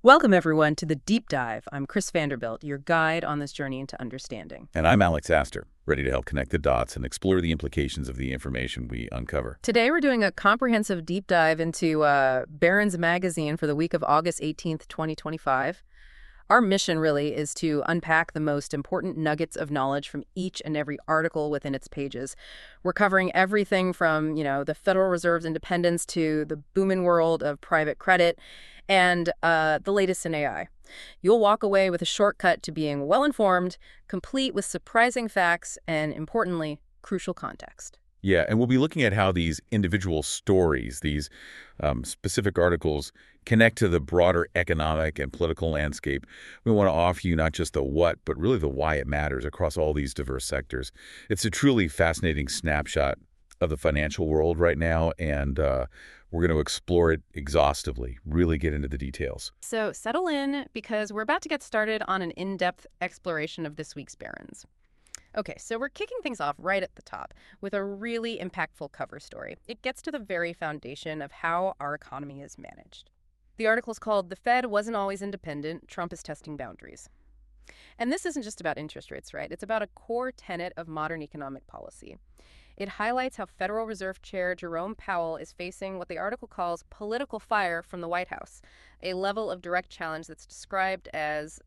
Welcome, everyone, to The Deep Dive. I'm Chris Vanderbilt, your guide on this journey into understanding. And I'm Alex Astor, ready to help connect the dots and explore the implications of the information we uncover. Today, we're doing a comprehensive deep dive into Barron's Magazine for the week of August 18th, 2025. Our mission really is to unpack the most important nuggets of knowledge from each and every article within its pages. We're covering everything from, the Federal Reserve's independence to the booming world of private credit and the latest in AI. You'll walk away with a shortcut to being well-informed, complete with surprising facts, and importantly, crucial context. Yeah, and we'll be looking at how these individual stories, these specific articles, connect to the broader economic and political landscape. We want to offer you not just the what, but really the why it matters across all these diverse sectors. It's a truly fascinating snapshot of the financial world right now, and we're going to explore it exhaustively, really get into the details. So settle in, because we're about to get started on an in-depth exploration of this week's Barron's. Okay, so we're kicking things off right at the top with a really impactful cover story. It gets to the very foundation of how our economy is managed. The article's called "The Fed Wasn't Always Independent, Trump is Testing Boundaries." And this isn't just about interest rates, right? It's about a core tenet of modern economic policy. It highlights how Federal Reserve Chair Jerome Powell is facing what the article calls political fire from the White House, a level of direct challenge that's described as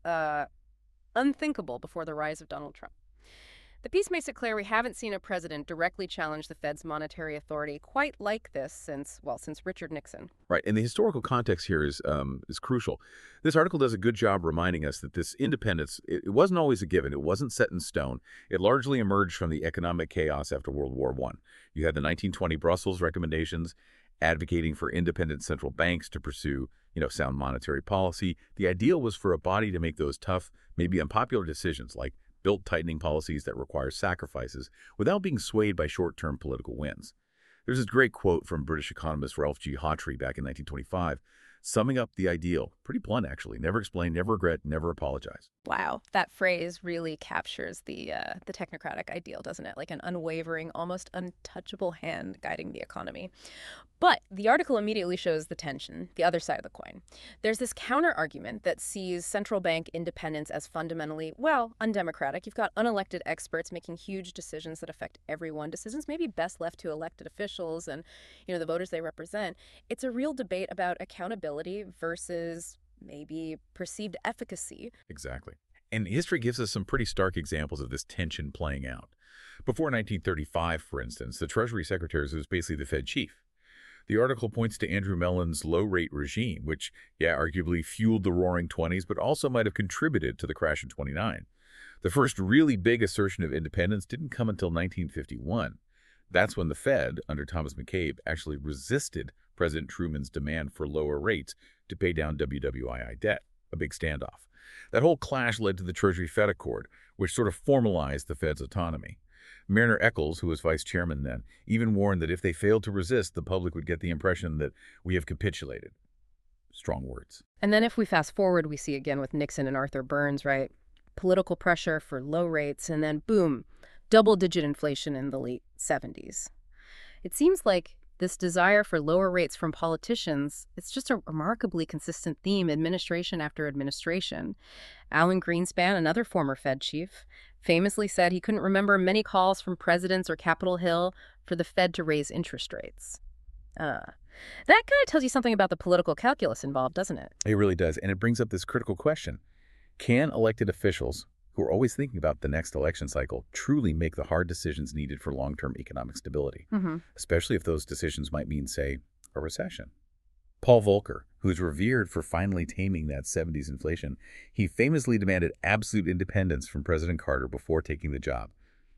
unthinkable before the rise of Donald Trump. The piece makes it clear we haven't seen a president directly challenge the Fed's monetary authority quite like this since Richard Nixon. Right, and the historical context here is crucial. This article does a good job reminding us that this independence, it wasn't always a given. It wasn't set in stone. It largely emerged from the economic chaos after World War I. You had the 1920 Brussels recommendations advocating for independent central banks to pursue, sound monetary policy. The ideal was for a body to make those tough, maybe unpopular decisions like built tightening policies that require sacrifices without being swayed by short-term political wins. There's this great quote from British economist Ralph G. Hawtrey back in 1925, summing up the ideal. Pretty blunt, actually. Never explain, never regret, never apologize. Wow, that phrase really captures the technocratic ideal, doesn't it? Like an unwavering, almost untouchable hand guiding the economy. But the article immediately shows the tension, the other side of the coin. There's this counter-argument that sees central bank independence as fundamentally, undemocratic. You've got unelected experts making huge decisions that affect everyone, decisions maybe best left to elected officials and, the voters they represent. It's a real debate about accountability versus maybe perceived efficacy. Exactly. And history gives us some pretty stark examples of this tension playing out. Before 1935, for instance, the Treasury Secretary was basically the Fed chief. The article points to Andrew Mellon's low-rate regime, which, arguably fueled the Roaring '20s, but also might have contributed to the crash in '29. The first really big assertion of independence didn't come until 1951. That's when the Fed, under Thomas McCabe, actually resisted President Truman's demand for lower rates to pay down WWII debt, a big standoff. That whole clash led to the Treasury-Fed Accord, which sort of formalized the Fed's autonomy. Mariner Eccles, who was vice chairman then, even warned that if they failed to resist, the public would get the impression that we have capitulated. Strong words. And then if we fast forward, we see again with Nixon and Arthur Burns, right? Political pressure for low rates, and then boom, double-digit inflation in the late 70s. It seems like this desire for lower rates from politicians, it's just a remarkably consistent theme administration after administration. Alan Greenspan, another former Fed chief, famously said he couldn't remember many calls from presidents or Capitol Hill for the Fed to raise interest rates. That kind of tells you something about the political calculus involved, doesn't it? It really does, and it brings up this critical question. Can elected officials, who are always thinking about the next election cycle, truly make the hard decisions needed for long-term economic stability, especially if those decisions might mean, say, a recession? Paul Volcker, who's revered for finally taming that 70s inflation, he famously demanded absolute independence from President Carter before taking the job.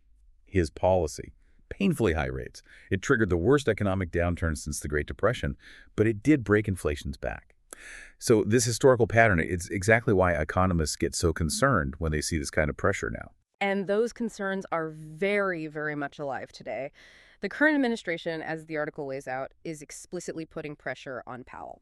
His policy, painfully high rates, it triggered the worst economic downturn since the Great Depression, but it did break inflation's back. So this historical pattern, it's exactly why economists get so concerned when they see this kind of pressure now. And those concerns are very, very much alive today. The current administration, as the article lays out, is explicitly putting pressure on Powell.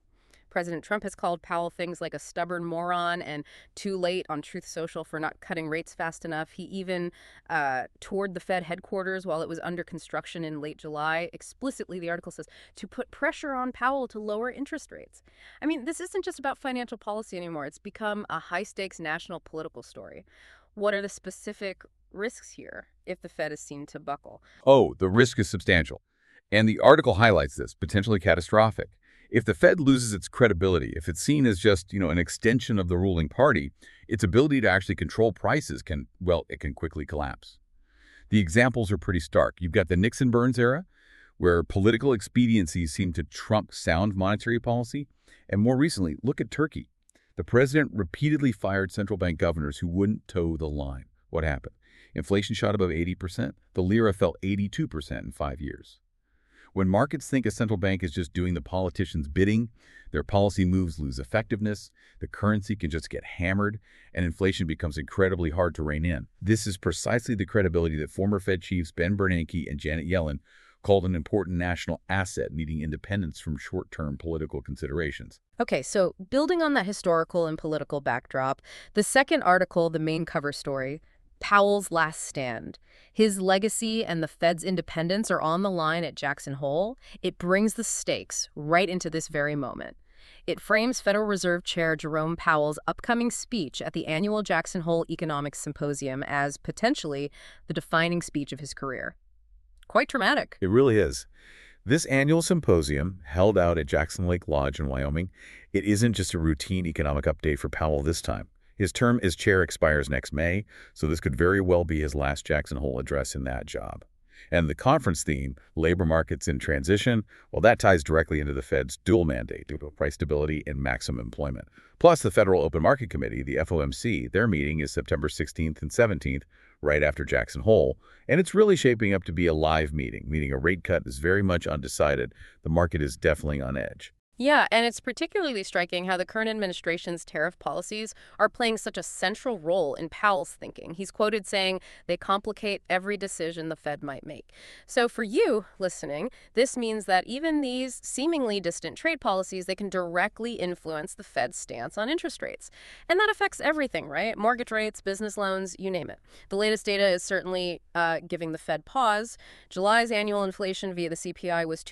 President Trump has called Powell things like a stubborn moron and too late on Truth Social for not cutting rates fast enough. He even toured the Fed headquarters while it was under construction in late July. Explicitly, the article says, to put pressure on Powell to lower interest rates. I mean, this isn't just about financial policy anymore. It's become a high-stakes national political story. What are the specific risks here if the Fed is seen to buckle? Oh, the risk is substantial. And the article highlights this, potentially catastrophic. If the Fed loses its credibility, if it's seen as just, an extension of the ruling party, its ability to actually control prices can quickly collapse. The examples are pretty stark. You've got the Nixon-Burns era, where political expediencies seem to trump sound monetary policy. And more recently, look at Turkey. The president repeatedly fired central bank governors who wouldn't toe the line. What happened? Inflation shot above 80%. The lira fell 82% in 5 years. When markets think a central bank is just doing the politicians' bidding, their policy moves lose effectiveness, the currency can just get hammered, and inflation becomes incredibly hard to rein in. This is precisely the credibility that former Fed chiefs Ben Bernanke and Janet Yellen called an important national asset needing independence from short-term political considerations. Okay, so building on that historical and political backdrop, the second article, the main cover story, Powell's last stand. His legacy and the Fed's independence are on the line at Jackson Hole. It brings the stakes right into this very moment. It frames Federal Reserve Chair Jerome Powell's upcoming speech at the annual Jackson Hole Economics Symposium as potentially the defining speech of his career. Quite dramatic. It really is. This annual symposium, held out at Jackson Lake Lodge in Wyoming, it isn't just a routine economic update for Powell this time. His term as chair expires next May, so this could very well be his last Jackson Hole address in that job. And the conference theme, labor markets in transition, well, that ties directly into the Fed's dual mandate, price stability and maximum employment. Plus, the Federal Open Market Committee, the FOMC, their meeting is September 16th and 17th, right after Jackson Hole, and it's really shaping up to be a live meeting, meaning a rate cut is very much undecided. The market is definitely on edge. Yeah, and it's particularly striking how the current administration's tariff policies are playing such a central role in Powell's thinking. He's quoted saying they complicate every decision the Fed might make. So for you listening, this means that even these seemingly distant trade policies, they can directly influence the Fed's stance on interest rates. And that affects everything, right? Mortgage rates, business loans, you name it. The latest data is certainly giving the Fed pause. July's annual inflation via the CPI was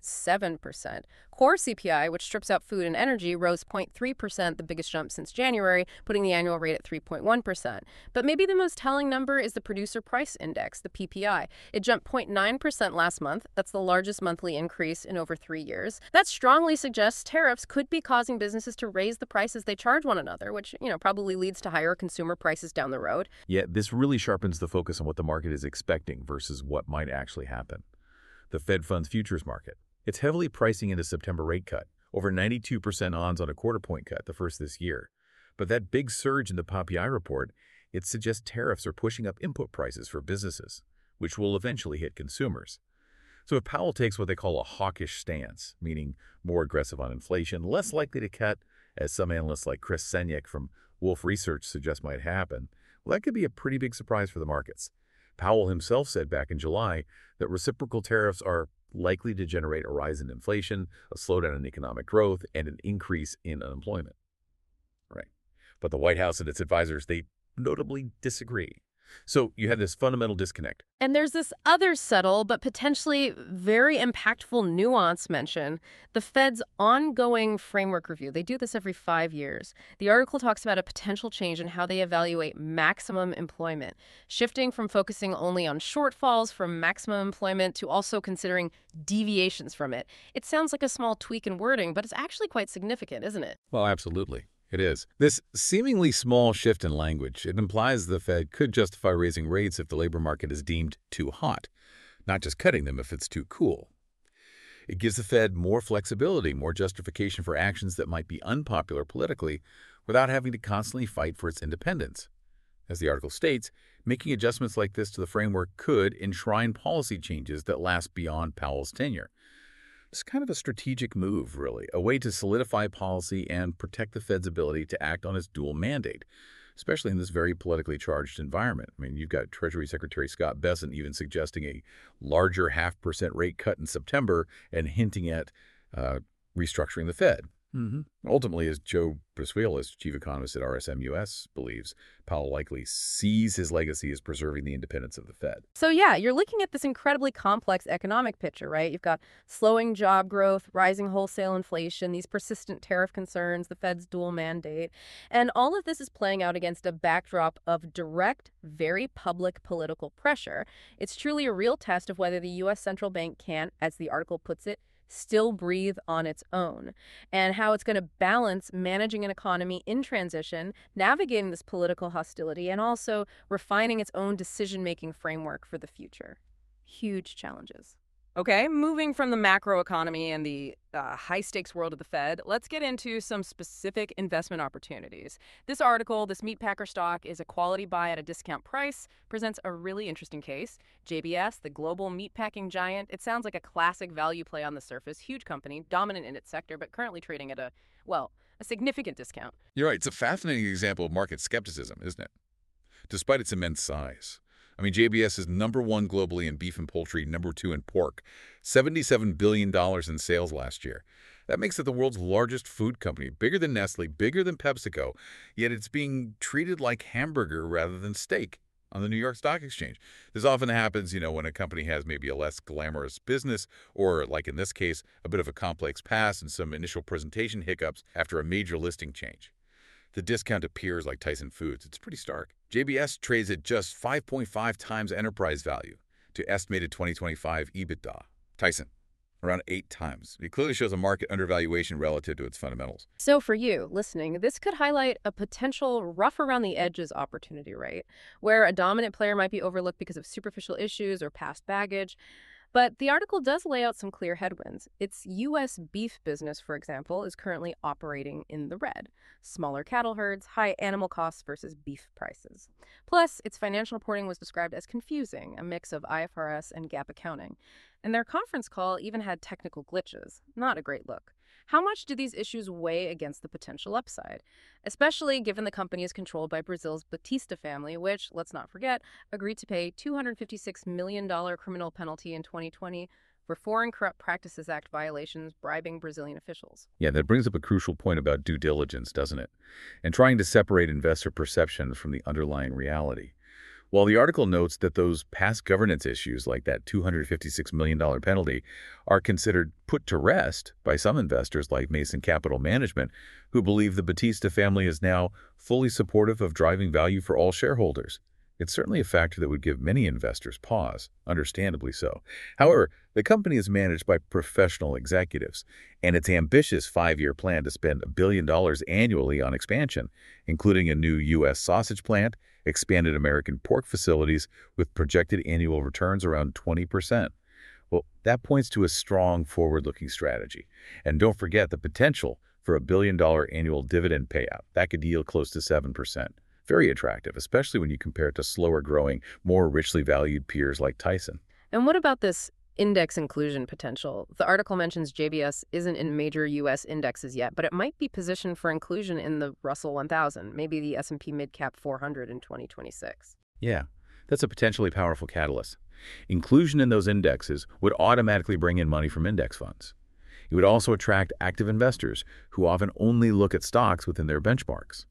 2.7%. Core CPI, which strips out food and energy, rose 0.3%, the biggest jump since January, putting the annual rate at 3.1%. But maybe the most telling number is the Producer Price Index, the PPI. It jumped 0.9% last month. That's the largest monthly increase in over 3 years. That strongly suggests tariffs could be causing businesses to raise the prices they charge one another, which, probably leads to higher consumer prices down the road. Yet this really sharpens the focus on what the market is expecting versus what might actually happen. The Fed funds futures market. It's heavily pricing in a September rate cut, over 92% odds on a quarter-point cut, the first this year. But that big surge in the PPI report, it suggests tariffs are pushing up input prices for businesses, which will eventually hit consumers. So if Powell takes what they call a hawkish stance, meaning more aggressive on inflation, less likely to cut, as some analysts like Chris Senyek from Wolfe Research suggest might happen, well, that could be a pretty big surprise for the markets. Powell himself said back in July that reciprocal tariffs are likely to generate a rise in inflation, a slowdown in economic growth, and an increase in unemployment. Right. But the White House and its advisors, they notably disagree. So you have this fundamental disconnect. And there's this other subtle but potentially very impactful nuance mention, the Fed's ongoing framework review. They do this every 5 years. The article talks about a potential change in how they evaluate maximum employment, shifting from focusing only on shortfalls from maximum employment to also considering deviations from it. It sounds like a small tweak in wording, but it's actually quite significant, isn't it? Well, absolutely. It is. This seemingly small shift in language, it implies the Fed could justify raising rates if the labor market is deemed too hot, not just cutting them if it's too cool. It gives the Fed more flexibility, more justification for actions that might be unpopular politically without having to constantly fight for its independence. As the article states, making adjustments like this to the framework could enshrine policy changes that last beyond Powell's tenure. It's kind of a strategic move, really, a way to solidify policy and protect the Fed's ability to act on its dual mandate, especially in this very politically charged environment. I mean, you've got Treasury Secretary Scott Bessent even suggesting a larger 0.5% rate cut in September and hinting at restructuring the Fed. Ultimately, as Joe Brasuelis, chief economist at RSM US, believes, Powell likely sees his legacy as preserving the independence of the Fed. So yeah, you're looking at this incredibly complex economic picture, right? You've got slowing job growth, rising wholesale inflation, these persistent tariff concerns, the Fed's dual mandate. And all of this is playing out against a backdrop of direct, very public political pressure. It's truly a real test of whether the U.S. central bank can, as the article puts it, still breathe on its own, and how it's going to balance managing an economy in transition, navigating this political hostility, and also refining its own decision-making framework for the future. Huge challenges. Okay, moving from the macroeconomy and the high-stakes world of the Fed, let's get into some specific investment opportunities. This article, this meatpacker stock, is a quality buy at a discount price, presents a really interesting case. JBS, the global meatpacking giant, it sounds like a classic value play on the surface. Huge company, dominant in its sector, but currently trading at a significant discount. You're right. It's a fascinating example of market skepticism, isn't it? Despite its immense size. I mean, JBS is #1 globally in beef and poultry, #2 in pork, $77 billion in sales last year. That makes it the world's largest food company, bigger than Nestle, bigger than PepsiCo, yet it's being treated like hamburger rather than steak on the New York Stock Exchange. This often happens, when a company has maybe a less glamorous business or, like in this case, a bit of a complex past and some initial presentation hiccups after a major listing change. The discount to peers like Tyson Foods, it's pretty stark. JBS trades at just 5.5 times enterprise value to estimated 2025 EBITDA. Tyson, around 8 times. It clearly shows a market undervaluation relative to its fundamentals. So for you listening, this could highlight a potential rough around the edges opportunity, right? Where a dominant player might be overlooked because of superficial issues or past baggage. But the article does lay out some clear headwinds. Its U.S. beef business, for example, is currently operating in the red. Smaller cattle herds, high animal costs versus beef prices. Plus, its financial reporting was described as confusing, a mix of IFRS and GAAP accounting. And their conference call even had technical glitches. Not a great look. How much do these issues weigh against the potential upside? Especially given the company is controlled by Brazil's Batista family, which, let's not forget, agreed to pay $256 million criminal penalty in 2020 for Foreign Corrupt Practices Act violations bribing Brazilian officials. Yeah, that brings up a crucial point about due diligence, doesn't it? And trying to separate investor perception from the underlying reality. While the article notes that those past governance issues, like that $256 million penalty, are considered put to rest by some investors like Mason Capital Management, who believe the Batista family is now fully supportive of driving value for all shareholders. It's certainly a factor that would give many investors pause, understandably so. However, the company is managed by professional executives, and its ambitious 5-year plan to spend $1 billion annually on expansion, including a new U.S. sausage plant, expanded American pork facilities with projected annual returns around 20%. Well, that points to a strong forward-looking strategy. And don't forget the potential for a $1 billion annual dividend payout. That could yield close to 7%. Very attractive, especially when you compare it to slower-growing, more richly valued peers like Tyson. And what about this index inclusion potential? The article mentions JBS isn't in major U.S. indexes yet, but it might be positioned for inclusion in the Russell 1000, maybe the S&P Mid-Cap 400 in 2026. Yeah, that's a potentially powerful catalyst. Inclusion in those indexes would automatically bring in money from index funds. It would also attract active investors who often only look at stocks within their benchmarks.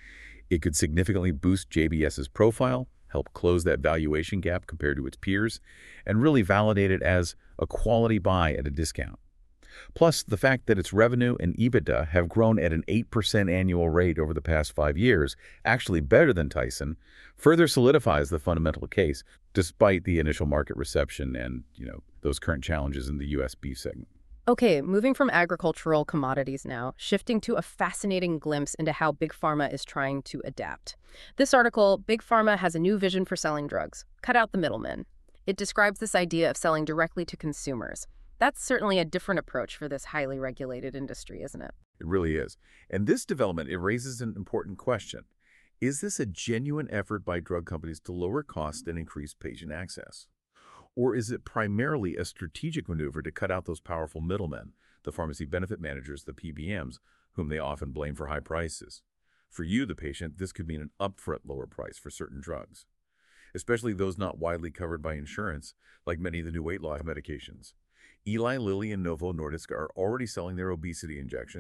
It could significantly boost JBS's profile, help close that valuation gap compared to its peers, and really validate it as a quality buy at a discount. Plus, the fact that its revenue and EBITDA have grown at an 8% annual rate over the past 5 years, actually better than Tyson, further solidifies the fundamental case, despite the initial market reception and, those current challenges in the U.S. beef segment. Okay, moving from agricultural commodities now, shifting to a fascinating glimpse into how Big Pharma is trying to adapt. This article, Big Pharma has a new vision for selling drugs. Cut out the middlemen. It describes this idea of selling directly to consumers. That's certainly a different approach for this highly regulated industry, isn't it? It really is. And this development, it raises an important question. Is this a genuine effort by drug companies to lower costs and increase patient access? Or is it primarily a strategic maneuver to cut out those powerful middlemen, the pharmacy benefit managers, the PBMs, whom they often blame for high prices? For you, the patient, this could mean an upfront lower price for certain drugs, especially those not widely covered by insurance, like many of the new weight loss medications. Eli Lilly and Novo Nordisk are already selling their obesity injections.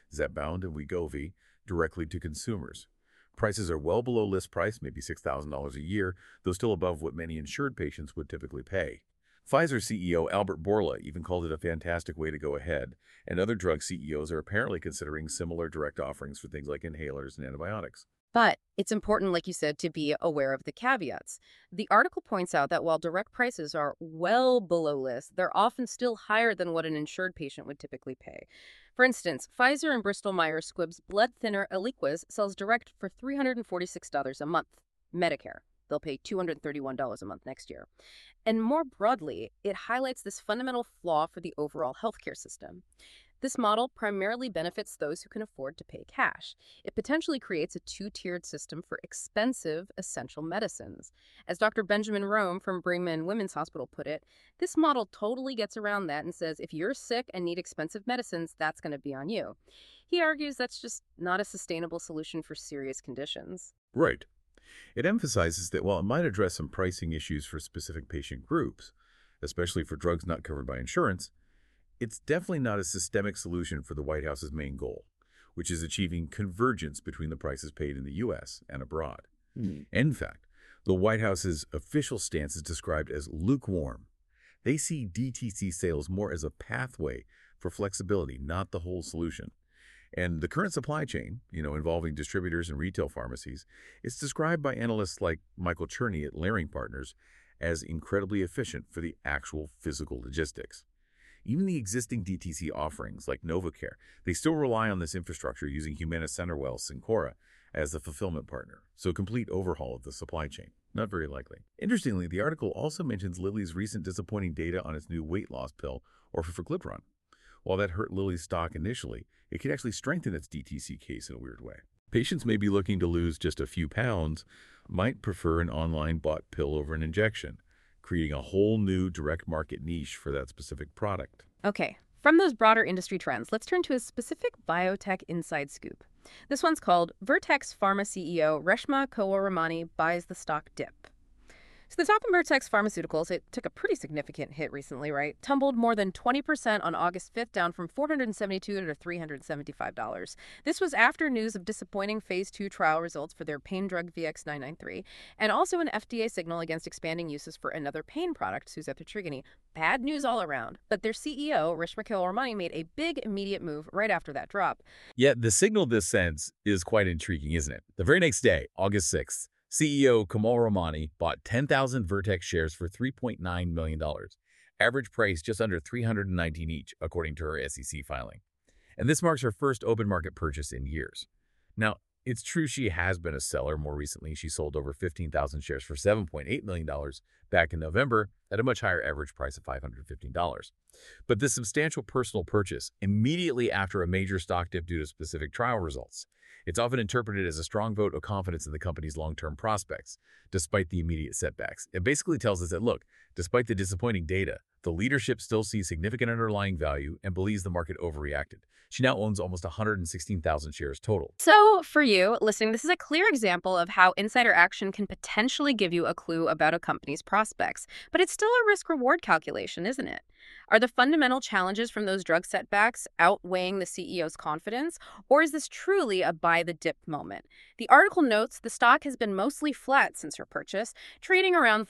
Zepbound and Wegovy, directly to consumers. Prices are well below list price, maybe $6,000 a year, though still above what many insured patients would typically pay. Pfizer CEO Albert Bourla even called it a fantastic way to go ahead, and other drug CEOs are apparently considering similar direct offerings for things like inhalers and antibiotics. But it's important, like you said, to be aware of the caveats. The article points out that while direct prices are well below list, they're often still higher than what an insured patient would typically pay. For instance, Pfizer and Bristol Myers Squibb's blood thinner Eliquis sells direct for $346 a month. Medicare. They'll pay $231 a month next year. And more broadly, it highlights this fundamental flaw for the overall healthcare system. This model primarily benefits those who can afford to pay cash. It potentially creates a two-tiered system for expensive, essential medicines. As Dr. Benjamin Rome from Brigham and Women's Hospital put it, this model totally gets around that and says if you're sick and need expensive medicines, that's going to be on you. He argues that's just not a sustainable solution for serious conditions. Right. It emphasizes that while it might address some pricing issues for specific patient groups, especially for drugs not covered by insurance, it's definitely not a systemic solution for the White House's main goal, which is achieving convergence between the prices paid in the U.S. and abroad. In fact, the White House's official stance is described as lukewarm. They see DTC sales more as a pathway for flexibility, not the whole solution. And the current supply chain, involving distributors and retail pharmacies, is described by analysts like Michael Cherney at Leerink Partners as incredibly efficient for the actual physical logistics. Even the existing DTC offerings like NovaCare, they still rely on this infrastructure using Humana CenterWell Cencora as the fulfillment partner, so a complete overhaul of the supply chain. Not very likely. Interestingly, the article also mentions Lilly's recent disappointing data on its new weight loss pill, orforglipron. While that hurt Lilly's stock initially, it could actually strengthen its DTC case in a weird way. Patients may be looking to lose just a few pounds, might prefer an online bought pill over an injection, creating a whole new direct market niche for that specific product. Okay, from those broader industry trends, let's turn to a specific biotech inside scoop. This one's called Vertex Pharma CEO Reshma Kewalramani buys the stock dip. So the top of Vertex Pharmaceuticals, it took a pretty significant hit recently, right? Tumbled more than 20% on August 5th, down from $472 to $375. This was after news of disappointing phase 2 trial results for their pain drug VX-993, and also an FDA signal against expanding uses for another pain product, suzetrigine. Bad news all around. But their CEO, Reshma Kewalramani, made a big immediate move right after that drop. Yet the signal this sends is quite intriguing, isn't it? The very next day, August 6th, CEO Kewalramani bought 10,000 Vertex shares for $3.9 million. Average price just under $319 each, according to her SEC filing. And this marks her first open market purchase in years. Now, it's true she has been a seller more recently. She sold over 15,000 shares for $7.8 million back in November at a much higher average price of $515. But this substantial personal purchase immediately after a major stock dip due to specific trial results, it's often interpreted as a strong vote of confidence in the company's long-term prospects, despite the immediate setbacks. It basically tells us that, look, despite the disappointing data, the leadership still sees significant underlying value and believes the market overreacted. She now owns almost 116,000 shares total. So, for you listening, this is a clear example of how insider action can potentially give you a clue about a company's prospects. But it's still a risk-reward calculation, isn't it? Are the fundamental challenges from those drug setbacks outweighing the CEO's confidence, or is this truly a buy-the-dip moment? The article notes the stock has been mostly flat since her purchase, trading around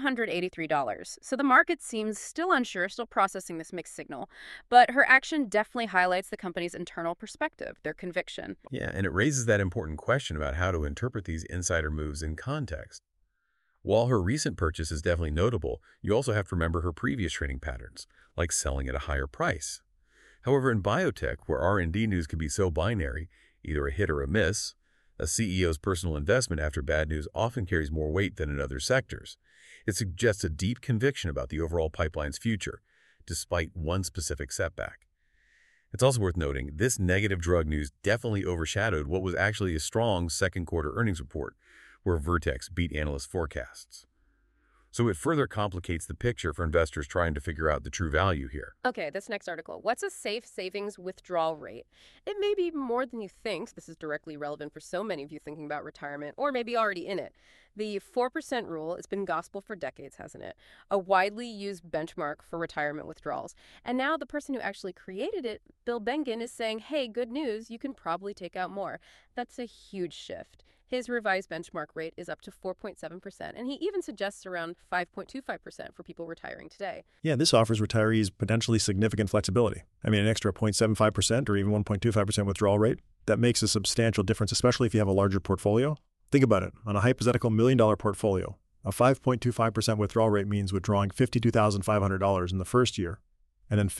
$383. So the market seems still unsure, still processing this mixed signal. But her action definitely highlights the company's internal perspective, their conviction. Yeah, and it raises that important question about how to interpret these insider moves in context. While her recent purchase is definitely notable, you also have to remember her previous trading patterns, like selling at a higher price. However, in biotech, where R&D news can be so binary, either a hit or a miss, a CEO's personal investment after bad news often carries more weight than in other sectors. It suggests a deep conviction about the overall pipeline's future, despite one specific setback. It's also worth noting, this negative drug news definitely overshadowed what was actually a strong second quarter earnings report, where Vertex beat analyst forecasts. So it further complicates the picture for investors trying to figure out the true value here. Okay, this next article. What's a safe savings withdrawal rate? It may be more than you think. This is directly relevant for so many of you thinking about retirement or maybe already in it. The 4% rule has been gospel for decades, hasn't it? A widely used benchmark for retirement withdrawals. And now the person who actually created it, Bill Bengen, is saying, hey, good news, you can probably take out more. That's a huge shift. His revised benchmark rate is up to 4.7%, and he even suggests around 5.25% for people retiring today. Yeah, this offers retirees potentially significant flexibility. I mean, an extra 0.75% or even 1.25% withdrawal rate, that makes a substantial difference, especially if you have a larger portfolio. Think about it. On a hypothetical $1 million portfolio, a 5.25% withdrawal rate means withdrawing $52,500 in the first year and then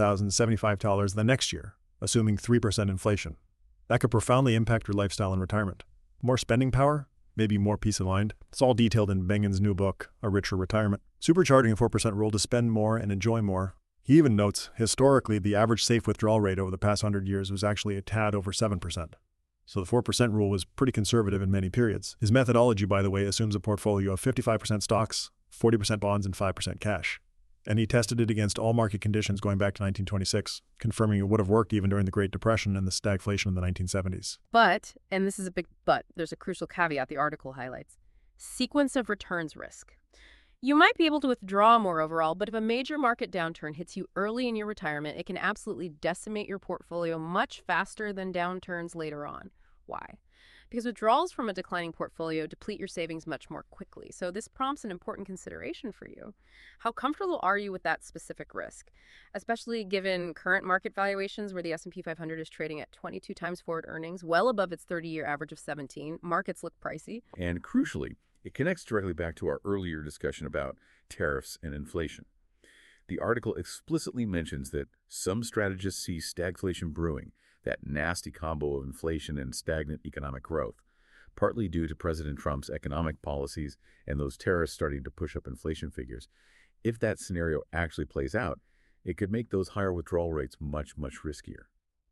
$54,075 the next year, assuming 3% inflation. That could profoundly impact your lifestyle in retirement. More spending power, maybe more peace of mind. It's all detailed in Bengen's new book, A Richer Retirement. Supercharging a 4% rule to spend more and enjoy more. He even notes, historically, the average safe withdrawal rate over the past 100 years was actually a tad over 7%. So the 4% rule was pretty conservative in many periods. His methodology, by the way, assumes a portfolio of 55% stocks, 40% bonds, and 5% cash. And he tested it against all market conditions going back to 1926, confirming it would have worked even during the Great Depression and the stagflation in the 1970s. But, and this is a big but, there's a crucial caveat the article highlights, sequence of returns risk. You might be able to withdraw more overall, but if a major market downturn hits you early in your retirement, it can absolutely decimate your portfolio much faster than downturns later on. Why? Because withdrawals from a declining portfolio deplete your savings much more quickly. So this prompts an important consideration for you. How comfortable are you with that specific risk? Especially given current market valuations where the S&P 500 is trading at 22 times forward earnings, well above its 30-year average of 17. Markets look pricey. And crucially, it connects directly back to our earlier discussion about tariffs and inflation. The article explicitly mentions that some strategists see stagflation brewing, that nasty combo of inflation and stagnant economic growth, partly due to President Trump's economic policies and those tariffs starting to push up inflation figures. If that scenario actually plays out, it could make those higher withdrawal rates much, much riskier.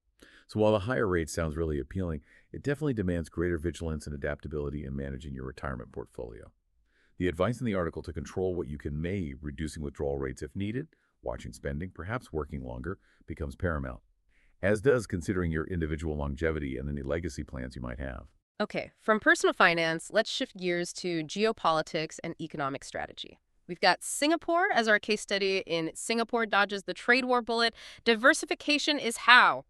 So while the higher rate sounds really appealing, it definitely demands greater vigilance and adaptability in managing your retirement portfolio. The advice in the article to control what you can may, reducing withdrawal rates if needed, watching spending, perhaps working longer, becomes paramount, as does considering your individual longevity and any legacy plans you might have. Okay, from personal finance, let's shift gears to geopolitics and economic strategy. We've got Singapore as our case study in Singapore dodges the trade war bullet. Diversification is how.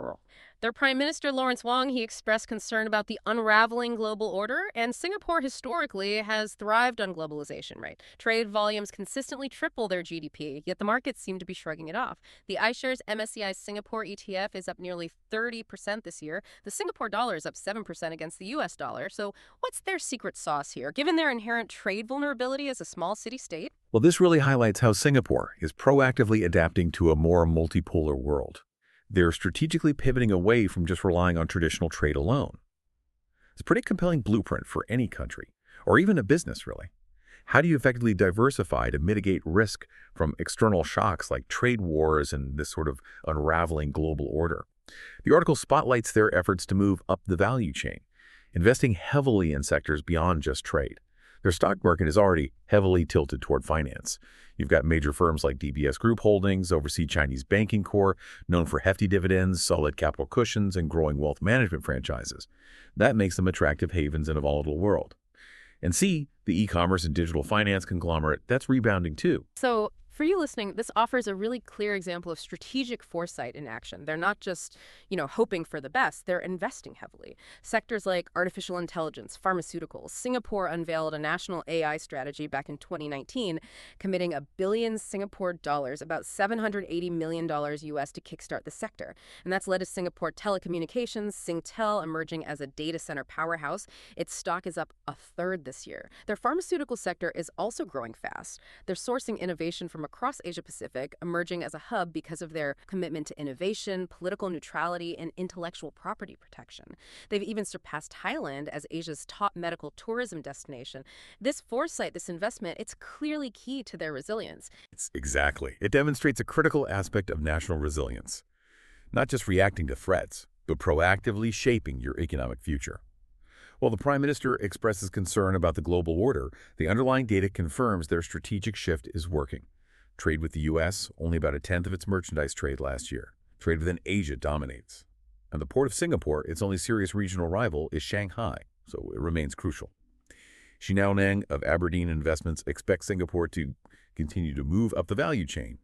Their Prime Minister, Lawrence Wong, he expressed concern about the unraveling global order, and Singapore historically has thrived on globalization, right? Trade volumes consistently triple their GDP, yet the markets seem to be shrugging it off. The iShares MSCI Singapore ETF is up nearly 30% this year. The Singapore dollar is up 7% against the US dollar. So what's their secret sauce here, given their inherent trade vulnerability as a small city-state? Well, this really highlights how Singapore is proactively adapting to a more multipolar world. They're strategically pivoting away from just relying on traditional trade alone. It's a pretty compelling blueprint for any country, or even a business, really. How do you effectively diversify to mitigate risk from external shocks like trade wars and this sort of unraveling global order? The article spotlights their efforts to move up the value chain, investing heavily in sectors beyond just trade. Their stock market is already heavily tilted toward finance. You've got major firms like DBS Group Holdings, oversee Chinese banking core, known for hefty dividends, solid capital cushions, and growing wealth management franchises. That makes them attractive havens in a volatile world. And C, the e-commerce and digital finance conglomerate, that's rebounding too. So for you listening, this offers a really clear example of strategic foresight in action. They're not just, hoping for the best. They're investing heavily. Sectors like artificial intelligence, pharmaceuticals. Singapore unveiled a national AI strategy back in 2019, committing $1 billion Singapore dollars, about $780 million US, to kickstart the sector. And that's led to Singapore Telecommunications, Singtel, emerging as a data center powerhouse. Its stock is up a third this year. Their pharmaceutical sector is also growing fast. They're sourcing innovation from across Asia-Pacific, emerging as a hub because of their commitment to innovation, political neutrality, and intellectual property protection. They've even surpassed Thailand as Asia's top medical tourism destination. This foresight, this investment, it's clearly key to their resilience. Exactly. It demonstrates a critical aspect of national resilience. Not just reacting to threats, but proactively shaping your economic future. While the Prime Minister expresses concern about the global order, the underlying data confirms their strategic shift is working. Trade with the U.S., only about 1/10 of its merchandise trade last year. Trade within Asia dominates. And the Port of Singapore, its only serious regional rival, is Shanghai, so it remains crucial. Xiao Neng of Aberdeen Investments expects Singapore to continue to move up the value chain.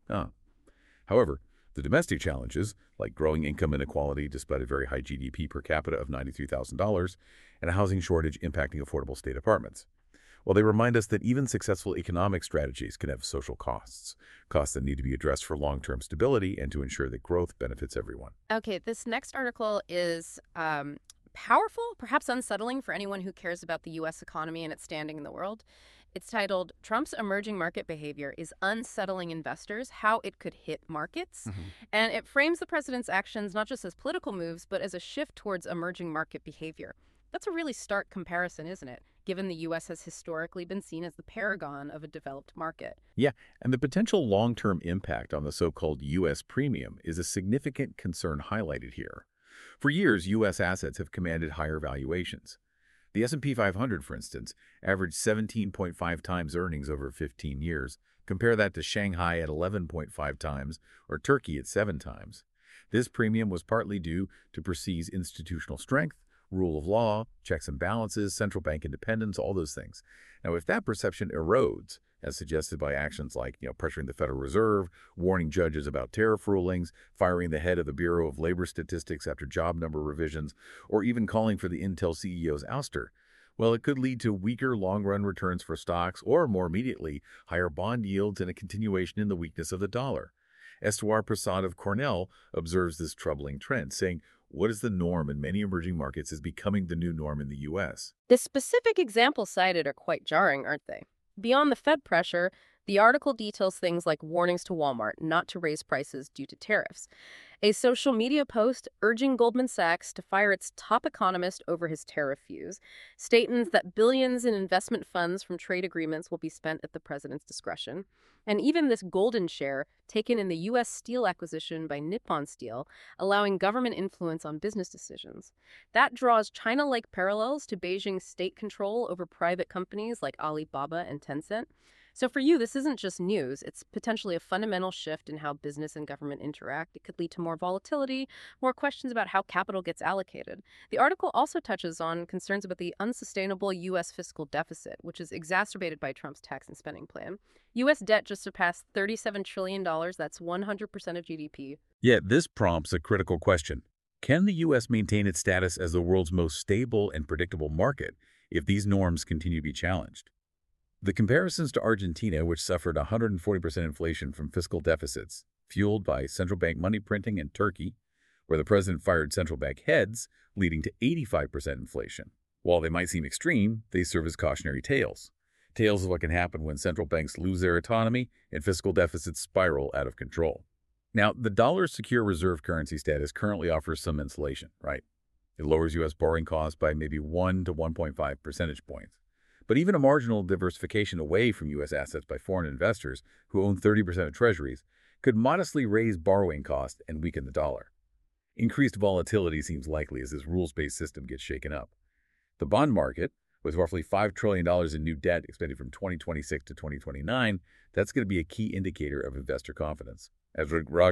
However, the domestic challenges, like growing income inequality despite a very high GDP per capita of $93,000 and a housing shortage impacting affordable state apartments. Well, they remind us that even successful economic strategies can have social costs that need to be addressed for long-term stability and to ensure that growth benefits everyone. Okay, this next article is powerful, perhaps unsettling for anyone who cares about the U.S. economy and its standing in the world. It's titled, Trump's Emerging Market Behavior is Unsettling Investors, How It Could Hit Markets. And it frames the president's actions not just as political moves, but as a shift towards emerging market behavior. That's a really stark comparison, isn't it? Given the U.S. has historically been seen as the paragon of a developed market. Yeah, and the potential long-term impact on the so-called U.S. premium is a significant concern highlighted here. For years, U.S. assets have commanded higher valuations. The S&P 500, for instance, averaged 17.5 times earnings over 15 years. Compare that to Shanghai at 11.5 times or Turkey at 7 times. This premium was partly due to perceived institutional strength, rule of law, checks and balances, central bank independence, all those things. Now, if that perception erodes, as suggested by actions like pressuring the Federal Reserve, warning judges about tariff rulings, firing the head of the Bureau of Labor Statistics after job number revisions, or even calling for the Intel CEO's ouster, well, it could lead to weaker long-run returns for stocks or, more immediately, higher bond yields and a continuation in the weakness of the dollar. Estuar Prasad of Cornell observes this troubling trend, saying, what is the norm in many emerging markets is becoming the new norm in the U.S. The specific examples cited are quite jarring, aren't they? Beyond the Fed pressure, the article details things like warnings to Walmart not to raise prices due to tariffs, a social media post urging Goldman Sachs to fire its top economist over his tariff views, statements that billions in investment funds from trade agreements will be spent at the president's discretion, and even this golden share taken in the U.S. steel acquisition by Nippon Steel, allowing government influence on business decisions. That draws China-like parallels to Beijing's state control over private companies like Alibaba and Tencent. So for you, this isn't just news. It's potentially a fundamental shift in how business and government interact. It could lead to more volatility, more questions about how capital gets allocated. The article also touches on concerns about the unsustainable U.S. fiscal deficit, which is exacerbated by Trump's tax and spending plan. U.S. debt just surpassed $37 trillion. That's 100% of GDP. Yet this prompts a critical question. Can the U.S. maintain its status as the world's most stable and predictable market if these norms continue to be challenged? The comparisons to Argentina, which suffered 140% inflation from fiscal deficits, fueled by central bank money printing, and Turkey, where the president fired central bank heads, leading to 85% inflation. While they might seem extreme, they serve as cautionary tales. Tales of what can happen when central banks lose their autonomy and fiscal deficits spiral out of control. Now, the dollar's secure reserve currency status currently offers some insulation, right? It lowers U.S. borrowing costs by maybe 1 to 1.5 percentage points. But even a marginal diversification away from U.S. assets by foreign investors who own 30% of treasuries could modestly raise borrowing costs and weaken the dollar. Increased volatility seems likely as this rules-based system gets shaken up. The bond market, with roughly $5 trillion in new debt expected from 2026 to 2029, that's going to be a key indicator of investor confidence. As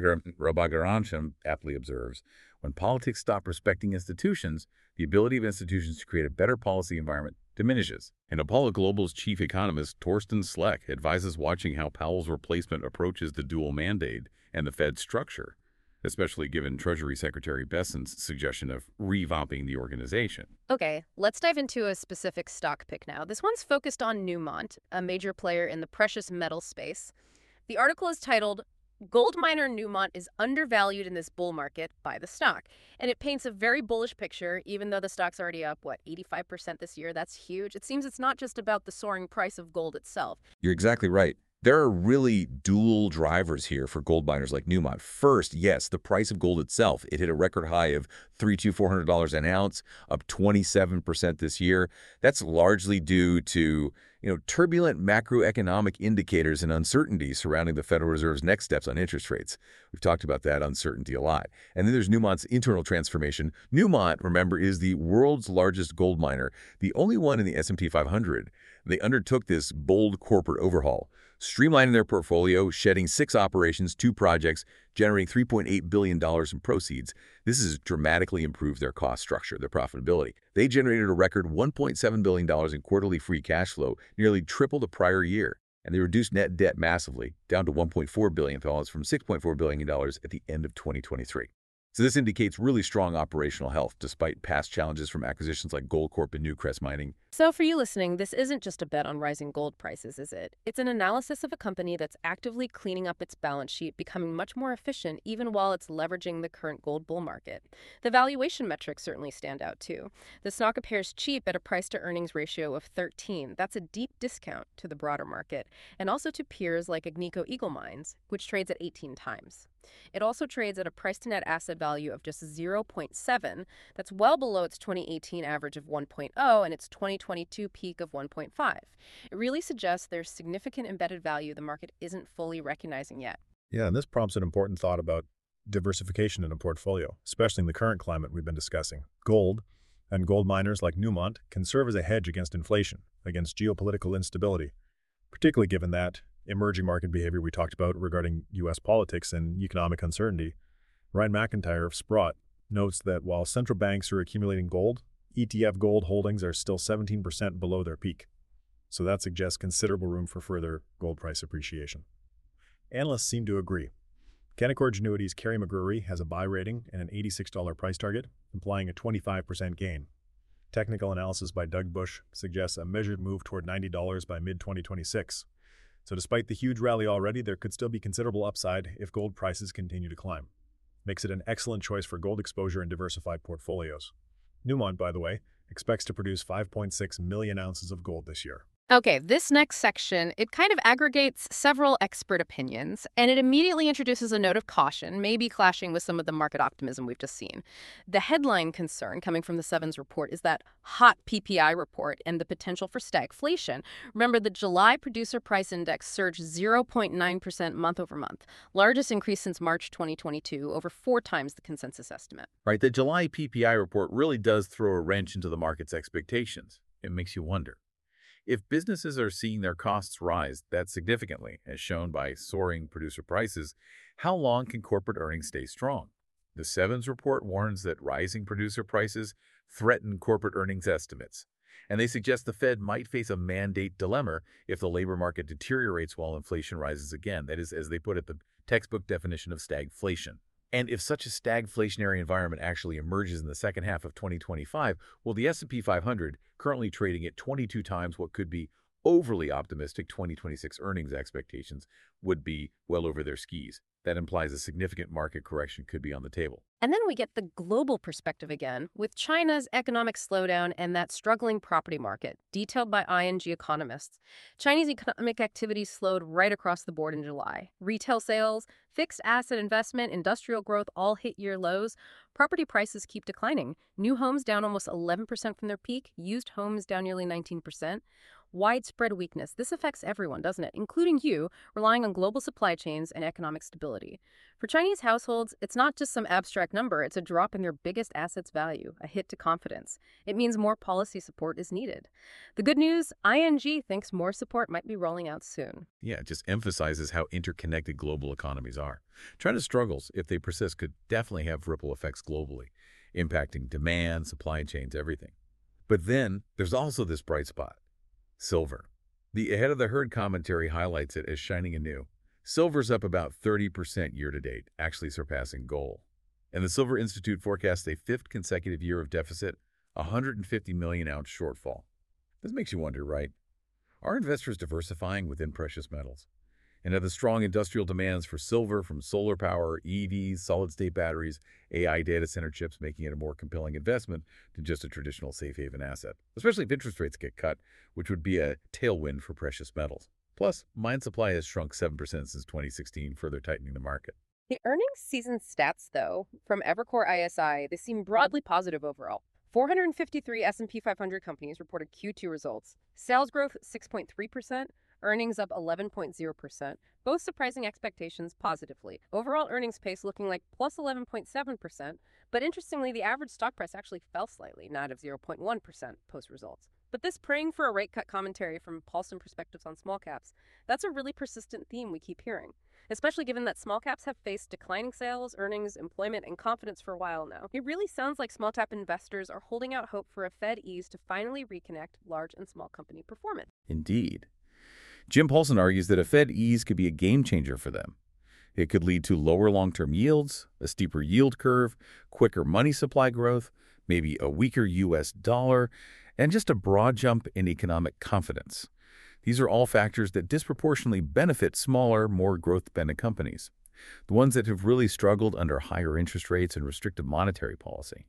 Raghuram aptly observes, when politics stop respecting institutions, the ability of institutions to create a better policy environment diminishes. And Apollo Global's chief economist, Torsten Sleck, advises watching how Powell's replacement approaches the dual mandate and the Fed's structure, especially given Treasury Secretary Bessent's suggestion of revamping the organization. Okay, let's dive into a specific stock pick now. This one's focused on Newmont, a major player in the precious metal space. The article is titled, Gold miner Newmont is undervalued in this bull market by the stock. And it paints a very bullish picture, even though the stock's already up, 85% this year? That's huge. It seems it's not just about the soaring price of gold itself. You're exactly right. There are really dual drivers here for gold miners like Newmont. First, yes, the price of gold itself. It hit a record high of $400 an ounce, up 27% this year. That's largely due to turbulent macroeconomic indicators and uncertainty surrounding the Federal Reserve's next steps on interest rates. We've talked about that uncertainty a lot. And then there's Newmont's internal transformation. Newmont, remember, is the world's largest gold miner, the only one in the S&P 500. They undertook this bold corporate overhaul, streamlining their portfolio, shedding 6 operations, 2 projects, generating $3.8 billion in proceeds. This has dramatically improved their cost structure, their profitability. They generated a record $1.7 billion in quarterly free cash flow, nearly triple the prior year. And they reduced net debt massively, down to $1.4 billion from $6.4 billion at the end of 2023. So this indicates really strong operational health, despite past challenges from acquisitions like Goldcorp and Newcrest Mining. So for you listening, this isn't just a bet on rising gold prices, is it? It's an analysis of a company that's actively cleaning up its balance sheet, becoming much more efficient, even while it's leveraging the current gold bull market. The valuation metrics certainly stand out, too. The stock appears cheap at a price-to-earnings ratio of 13. That's a deep discount to the broader market, and also to peers like Agnico Eagle Mines, which trades at 18 times. It also trades at a price-to-net asset value of just 0.7. That's well below its 2018 average of 1.0 and its 2022 peak of 1.5. It really suggests there's significant embedded value the market isn't fully recognizing yet. Yeah, and this prompts an important thought about diversification in a portfolio, especially in the current climate we've been discussing. Gold and gold miners like Newmont can serve as a hedge against inflation, against geopolitical instability, particularly given that emerging market behavior we talked about regarding U.S. politics and economic uncertainty. Ryan McIntyre of Sprott notes that while central banks are accumulating gold, ETF gold holdings are still 17% below their peak. So that suggests considerable room for further gold price appreciation. Analysts seem to agree. Canaccord Genuity's Kerry McGrory has a buy rating and an $86 price target, implying a 25% gain. Technical analysis by Doug Bush suggests a measured move toward $90 by mid-2026. So despite the huge rally already, there could still be considerable upside if gold prices continue to climb. Makes it an excellent choice for gold exposure in diversified portfolios. Newmont, by the way, expects to produce 5.6 million ounces of gold this year. Okay, this next section, it kind of aggregates several expert opinions, and it immediately introduces a note of caution, maybe clashing with some of the market optimism we've just seen. The headline concern coming from the Sevens report is that hot PPI report and the potential for stagflation. Remember, the July Producer Price Index surged 0.9% month over month, largest increase since March 2022, over 4 times the consensus estimate. Right, the July PPI report really does throw a wrench into the market's expectations. It makes you wonder. If businesses are seeing their costs rise that significantly, as shown by soaring producer prices, how long can corporate earnings stay strong? The Sevens report warns that rising producer prices threaten corporate earnings estimates, and they suggest the Fed might face a mandate dilemma if the labor market deteriorates while inflation rises again. That is, as they put it, the textbook definition of stagflation. And if such a stagflationary environment actually emerges in the second half of 2025, well, the S&P 500, currently trading at 22 times what could be overly optimistic 2026 earnings expectations, would be well over their skis. That implies a significant market correction could be on the table. And then we get the global perspective again, with China's economic slowdown and that struggling property market, detailed by ING economists. Chinese economic activity slowed right across the board in July. Retail sales, fixed asset investment, industrial growth all hit year lows. Property prices keep declining. New homes down almost 11% from their peak, used homes down nearly 19%. Widespread weakness. This affects everyone, doesn't it? Including you, relying on global supply chains and economic stability. For Chinese households, it's not just some abstract number, it's a drop in their biggest asset's value, a hit to confidence. It means more policy support is needed. The good news, ING thinks more support might be rolling out soon. Yeah, it just emphasizes how interconnected global economies are. China's struggles, if they persist, could definitely have ripple effects globally, impacting demand, supply chains, everything. But then there's also this bright spot. Silver. The Ahead of the Herd commentary highlights it as shining anew. Silver's up about 30% year-to-date, actually surpassing gold. And the Silver Institute forecasts a 5th consecutive year of deficit, a 150 million ounce shortfall. This makes you wonder, right? Are investors diversifying within precious metals? And are the strong industrial demands for silver from solar power, EVs, solid-state batteries, AI data center chips making it a more compelling investment than just a traditional safe haven asset, especially if interest rates get cut, which would be a tailwind for precious metals. Plus, mine supply has shrunk 7% since 2016, further tightening the market. The earnings season stats, though, from Evercore ISI, they seem broadly positive overall. 453 S&P 500 companies reported Q2 results. Sales growth 6.3%, earnings up 11.0%, both surprising expectations positively. Overall earnings pace looking like plus 11.7%, but interestingly, the average stock price actually fell slightly, not of 0.1% post-results. But this praying for a rate cut commentary from Paulson Perspectives on Small Caps, that's a really persistent theme we keep hearing, especially given that small caps have faced declining sales, earnings, employment, and confidence for a while now. It really sounds like small cap investors are holding out hope for a Fed ease to finally reconnect large and small company performance. Indeed. Jim Paulson argues that a Fed ease could be a game changer for them. It could lead to lower long-term yields, a steeper yield curve, quicker money supply growth, maybe a weaker U.S. dollar, and just a broad jump in economic confidence. These are all factors that disproportionately benefit smaller, more growth-dependent companies, the ones that have really struggled under higher interest rates and restrictive monetary policy.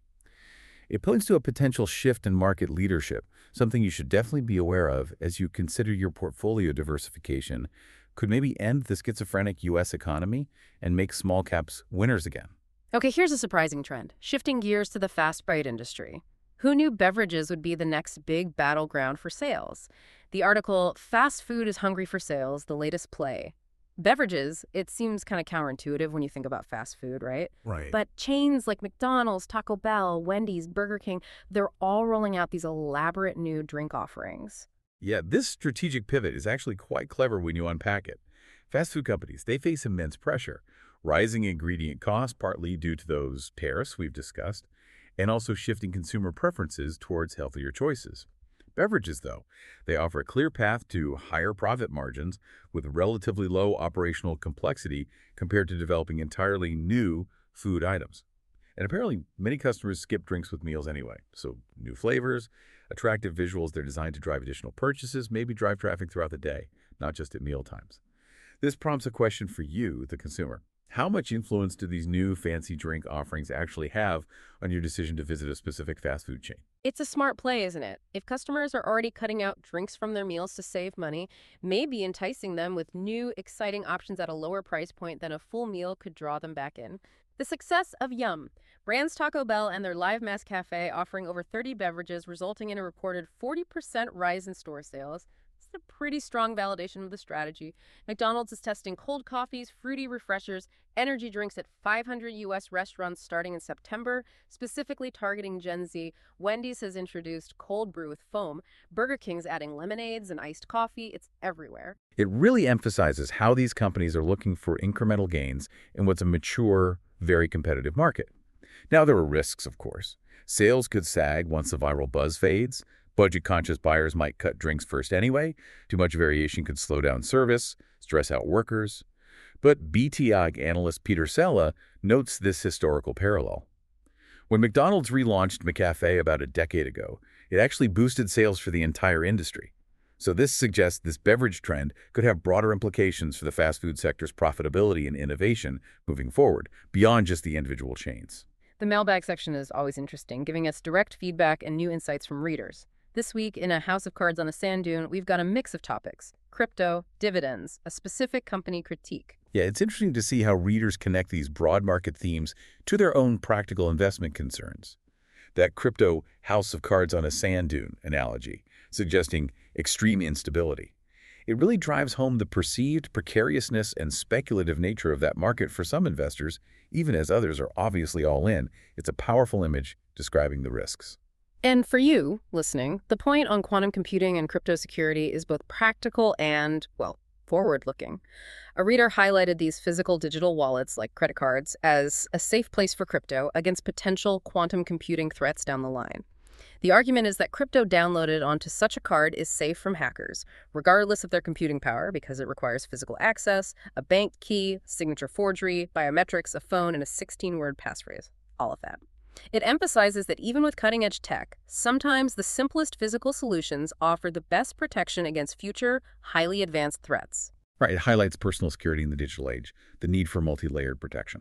It points to a potential shift in market leadership, something you should definitely be aware of as you consider your portfolio diversification could maybe end the schizophrenic U.S. economy and make small caps winners again. Okay, here's a surprising trend. Shifting gears to the fast bite industry. Who knew beverages would be the next big battleground for sales? The article, Fast Food is Hungry for Sales, the Latest Play. Beverages, it seems kind of counterintuitive when you think about fast food, right? Right. But chains like McDonald's, Taco Bell, Wendy's, Burger King, they're all rolling out these elaborate new drink offerings. Yeah, this strategic pivot is actually quite clever when you unpack it. Fast food companies, they face immense pressure. Rising ingredient costs, partly due to those tariffs we've discussed, and also shifting consumer preferences towards healthier choices. Beverages, though, they offer a clear path to higher profit margins with relatively low operational complexity compared to developing entirely new food items. And apparently, many customers skip drinks with meals anyway. So new flavors, attractive visuals, they're designed to drive additional purchases, maybe drive traffic throughout the day, not just at meal times. This prompts a question for you, the consumer. How much influence do these new fancy drink offerings actually have on your decision to visit a specific fast food chain? It's a smart play, isn't it? If customers are already cutting out drinks from their meals to save money, maybe enticing them with new, exciting options at a lower price point than a full meal could draw them back in. The success of Yum! Brands Taco Bell and their Live Mass Cafe offering over 30 beverages, resulting in a reported 40% rise in store sales. It's a pretty strong validation of the strategy. McDonald's is testing cold coffees, fruity refreshers, energy drinks at 500 U.S. restaurants starting in September, specifically targeting Gen Z. Wendy's has introduced cold brew with foam. Burger King's adding lemonades and iced coffee. It's everywhere. It really emphasizes how these companies are looking for incremental gains in what's a mature, very competitive market. Now, there are risks, of course. Sales could sag once the viral buzz fades. Budget-conscious buyers might cut drinks first anyway. Too much variation could slow down service, stress out workers. But BTIG analyst Peter Sella notes this historical parallel. When McDonald's relaunched McCafe about a decade ago, it actually boosted sales for the entire industry. So this suggests this beverage trend could have broader implications for the fast food sector's profitability and innovation moving forward, beyond just the individual chains. The mailbag section is always interesting, giving us direct feedback and new insights from readers. This week, in A House of Cards on a Sand Dune, we've got a mix of topics: crypto, dividends, a specific company critique. Yeah, it's interesting to see how readers connect these broad market themes to their own practical investment concerns. That crypto house of cards on a sand dune analogy, suggesting extreme instability. It really drives home the perceived precariousness and speculative nature of that market for some investors, even as others are obviously all in. It's a powerful image describing the risks. And for you, listening, the point on quantum computing and crypto security is both practical and, well, forward-looking. A reader highlighted these physical digital wallets, like credit cards, as a safe place for crypto against potential quantum computing threats down the line. The argument is that crypto downloaded onto such a card is safe from hackers, regardless of their computing power, because it requires physical access, a bank key, signature forgery, biometrics, a phone, and a 16-word passphrase. All of that. It emphasizes that even with cutting-edge tech, sometimes the simplest physical solutions offer the best protection against future, highly advanced threats. Right, it highlights personal security in the digital age, the need for multi-layered protection.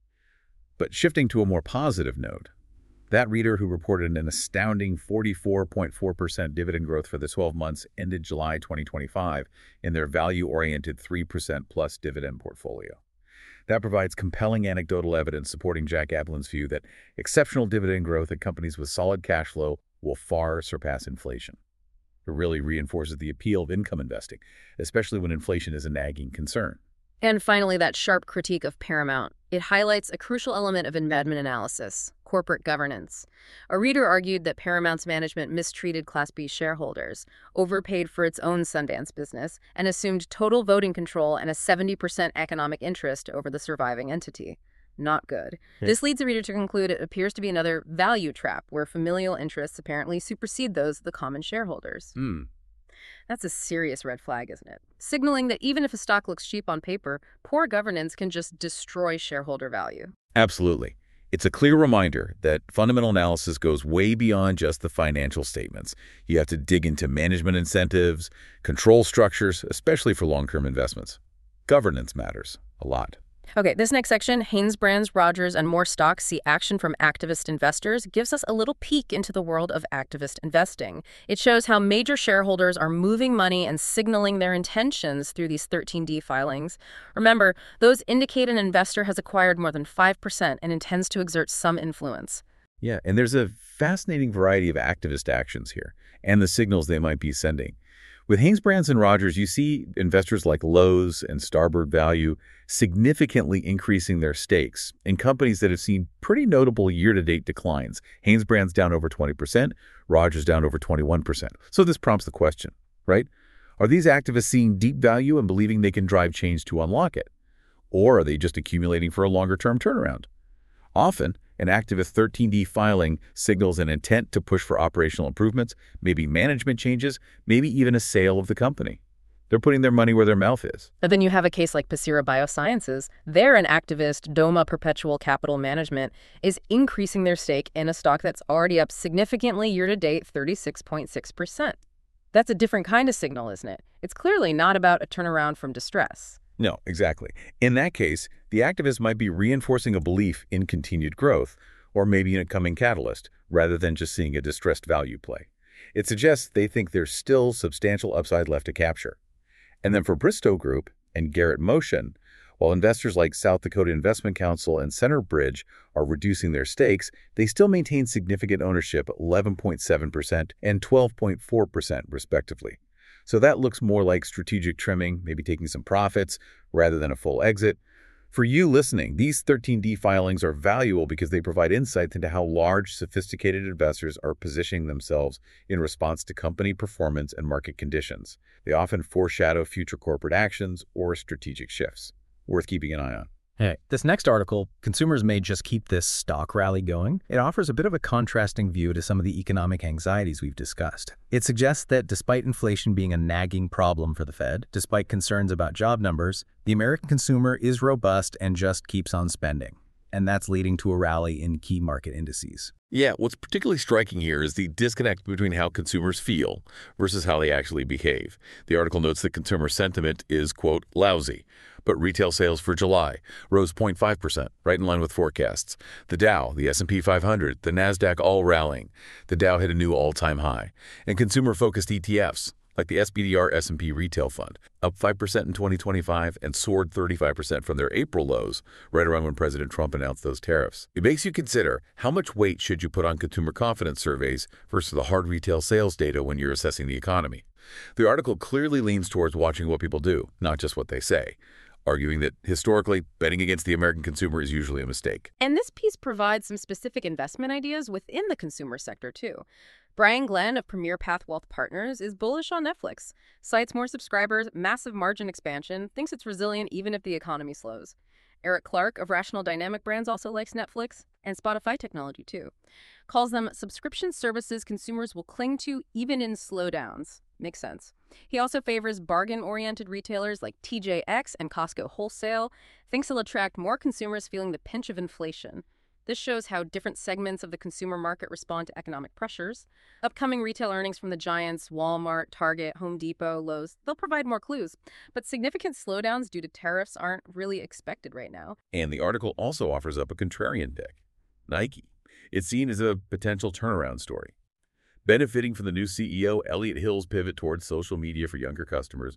But shifting to a more positive note, that reader who reported an astounding 44.4% dividend growth for the 12 months ended July 2025 in their value-oriented 3% plus dividend portfolio. That provides compelling anecdotal evidence supporting Jack Ablin's view that exceptional dividend growth at companies with solid cash flow will far surpass inflation. It really reinforces the appeal of income investing, especially when inflation is a nagging concern. And finally, that sharp critique of Paramount. It highlights a crucial element of investment analysis, corporate governance. A reader argued that Paramount's management mistreated Class B shareholders, overpaid for its own Sundance business, and assumed total voting control and a 70% economic interest over the surviving entity. Not good. This leads the reader to conclude it appears to be another value trap where familial interests apparently supersede those of the common shareholders. That's a serious red flag, isn't it? Signaling that even if a stock looks cheap on paper, poor governance can just destroy shareholder value. Absolutely. It's a clear reminder that fundamental analysis goes way beyond just the financial statements. You have to dig into management incentives, control structures, especially for long-term investments. Governance matters a lot. Okay, this next section, Hanesbrands, Rogers, and more stocks see action from activist investors, gives us a little peek into the world of activist investing. It shows how major shareholders are moving money and signaling their intentions through these 13D filings. Remember, those indicate an investor has acquired more than 5% and intends to exert some influence. Yeah, and there's a fascinating variety of activist actions here and the signals they might be sending. With Hanesbrands and Rogers, you see investors like Lowe's and Starboard Value significantly increasing their stakes in companies that have seen pretty notable year-to-date declines. Hanesbrands down over 20%, Rogers down over 21%. So this prompts the question, right? Are these activists seeing deep value and believing they can drive change to unlock it? Or are they just accumulating for a longer-term turnaround? Often, an activist 13D filing signals an intent to push for operational improvements, maybe management changes, maybe even a sale of the company. They're putting their money where their mouth is. And then you have a case like Pacira Biosciences. They're an activist. Doma Perpetual Capital Management is increasing their stake in a stock that's already up significantly year-to-date, 36.6%. That's a different kind of signal, isn't it? It's clearly not about a turnaround from distress. No, exactly. In that case, the activist might be reinforcing a belief in continued growth, or maybe in a coming catalyst, rather than just seeing a distressed value play. It suggests they think there's still substantial upside left to capture. And then for Bristow Group and Garrett Motion, while investors like South Dakota Investment Council and Centerbridge are reducing their stakes, they still maintain significant ownership, 11.7% and 12.4% respectively. So that looks more like strategic trimming, maybe taking some profits rather than a full exit. For you listening, these 13D filings are valuable because they provide insights into how large, sophisticated investors are positioning themselves in response to company performance and market conditions. They often foreshadow future corporate actions or strategic shifts. Worth keeping an eye on. Hey, this next article, Consumers May Just Keep This Stock Rally Going, it offers a bit of a contrasting view to some of the economic anxieties we've discussed. It suggests that despite inflation being a nagging problem for the Fed, despite concerns about job numbers, the American consumer is robust and just keeps on spending. And that's leading to a rally in key market indices. Yeah, what's particularly striking here is the disconnect between how consumers feel versus how they actually behave. The article notes that consumer sentiment is, quote, lousy, but retail sales for July rose 0.5%, right in line with forecasts. The Dow, the S&P 500, the NASDAQ all rallying. The Dow hit a new all-time high. And consumer-focused ETFs, like the SPDR S&P Retail Fund, up 5% in 2025 and soared 35% from their April lows, right around when President Trump announced those tariffs. It makes you consider how much weight should you put on consumer confidence surveys versus the hard retail sales data when you're assessing the economy. The article clearly leans towards watching what people do, not just what they say, arguing that historically, betting against the American consumer is usually a mistake. And this piece provides some specific investment ideas within the consumer sector, too. Brian Glenn of Premier Path Wealth Partners is bullish on Netflix, cites more subscribers, massive margin expansion, thinks it's resilient even if the economy slows. Eric Clark of Rational Dynamic Brands also likes Netflix and Spotify technology, too. Calls them subscription services consumers will cling to even in slowdowns. Makes sense. He also favors bargain-oriented retailers like TJX and Costco Wholesale, thinks he'll attract more consumers feeling the pinch of inflation. This shows how different segments of the consumer market respond to economic pressures. Upcoming retail earnings from the giants Walmart, Target, Home Depot, Lowe's, they'll provide more clues. But significant slowdowns due to tariffs aren't really expected right now. And the article also offers up a contrarian pick, Nike. It's seen as a potential turnaround story. Benefiting from the new CEO, Elliott Hill's pivot towards social media for younger customers,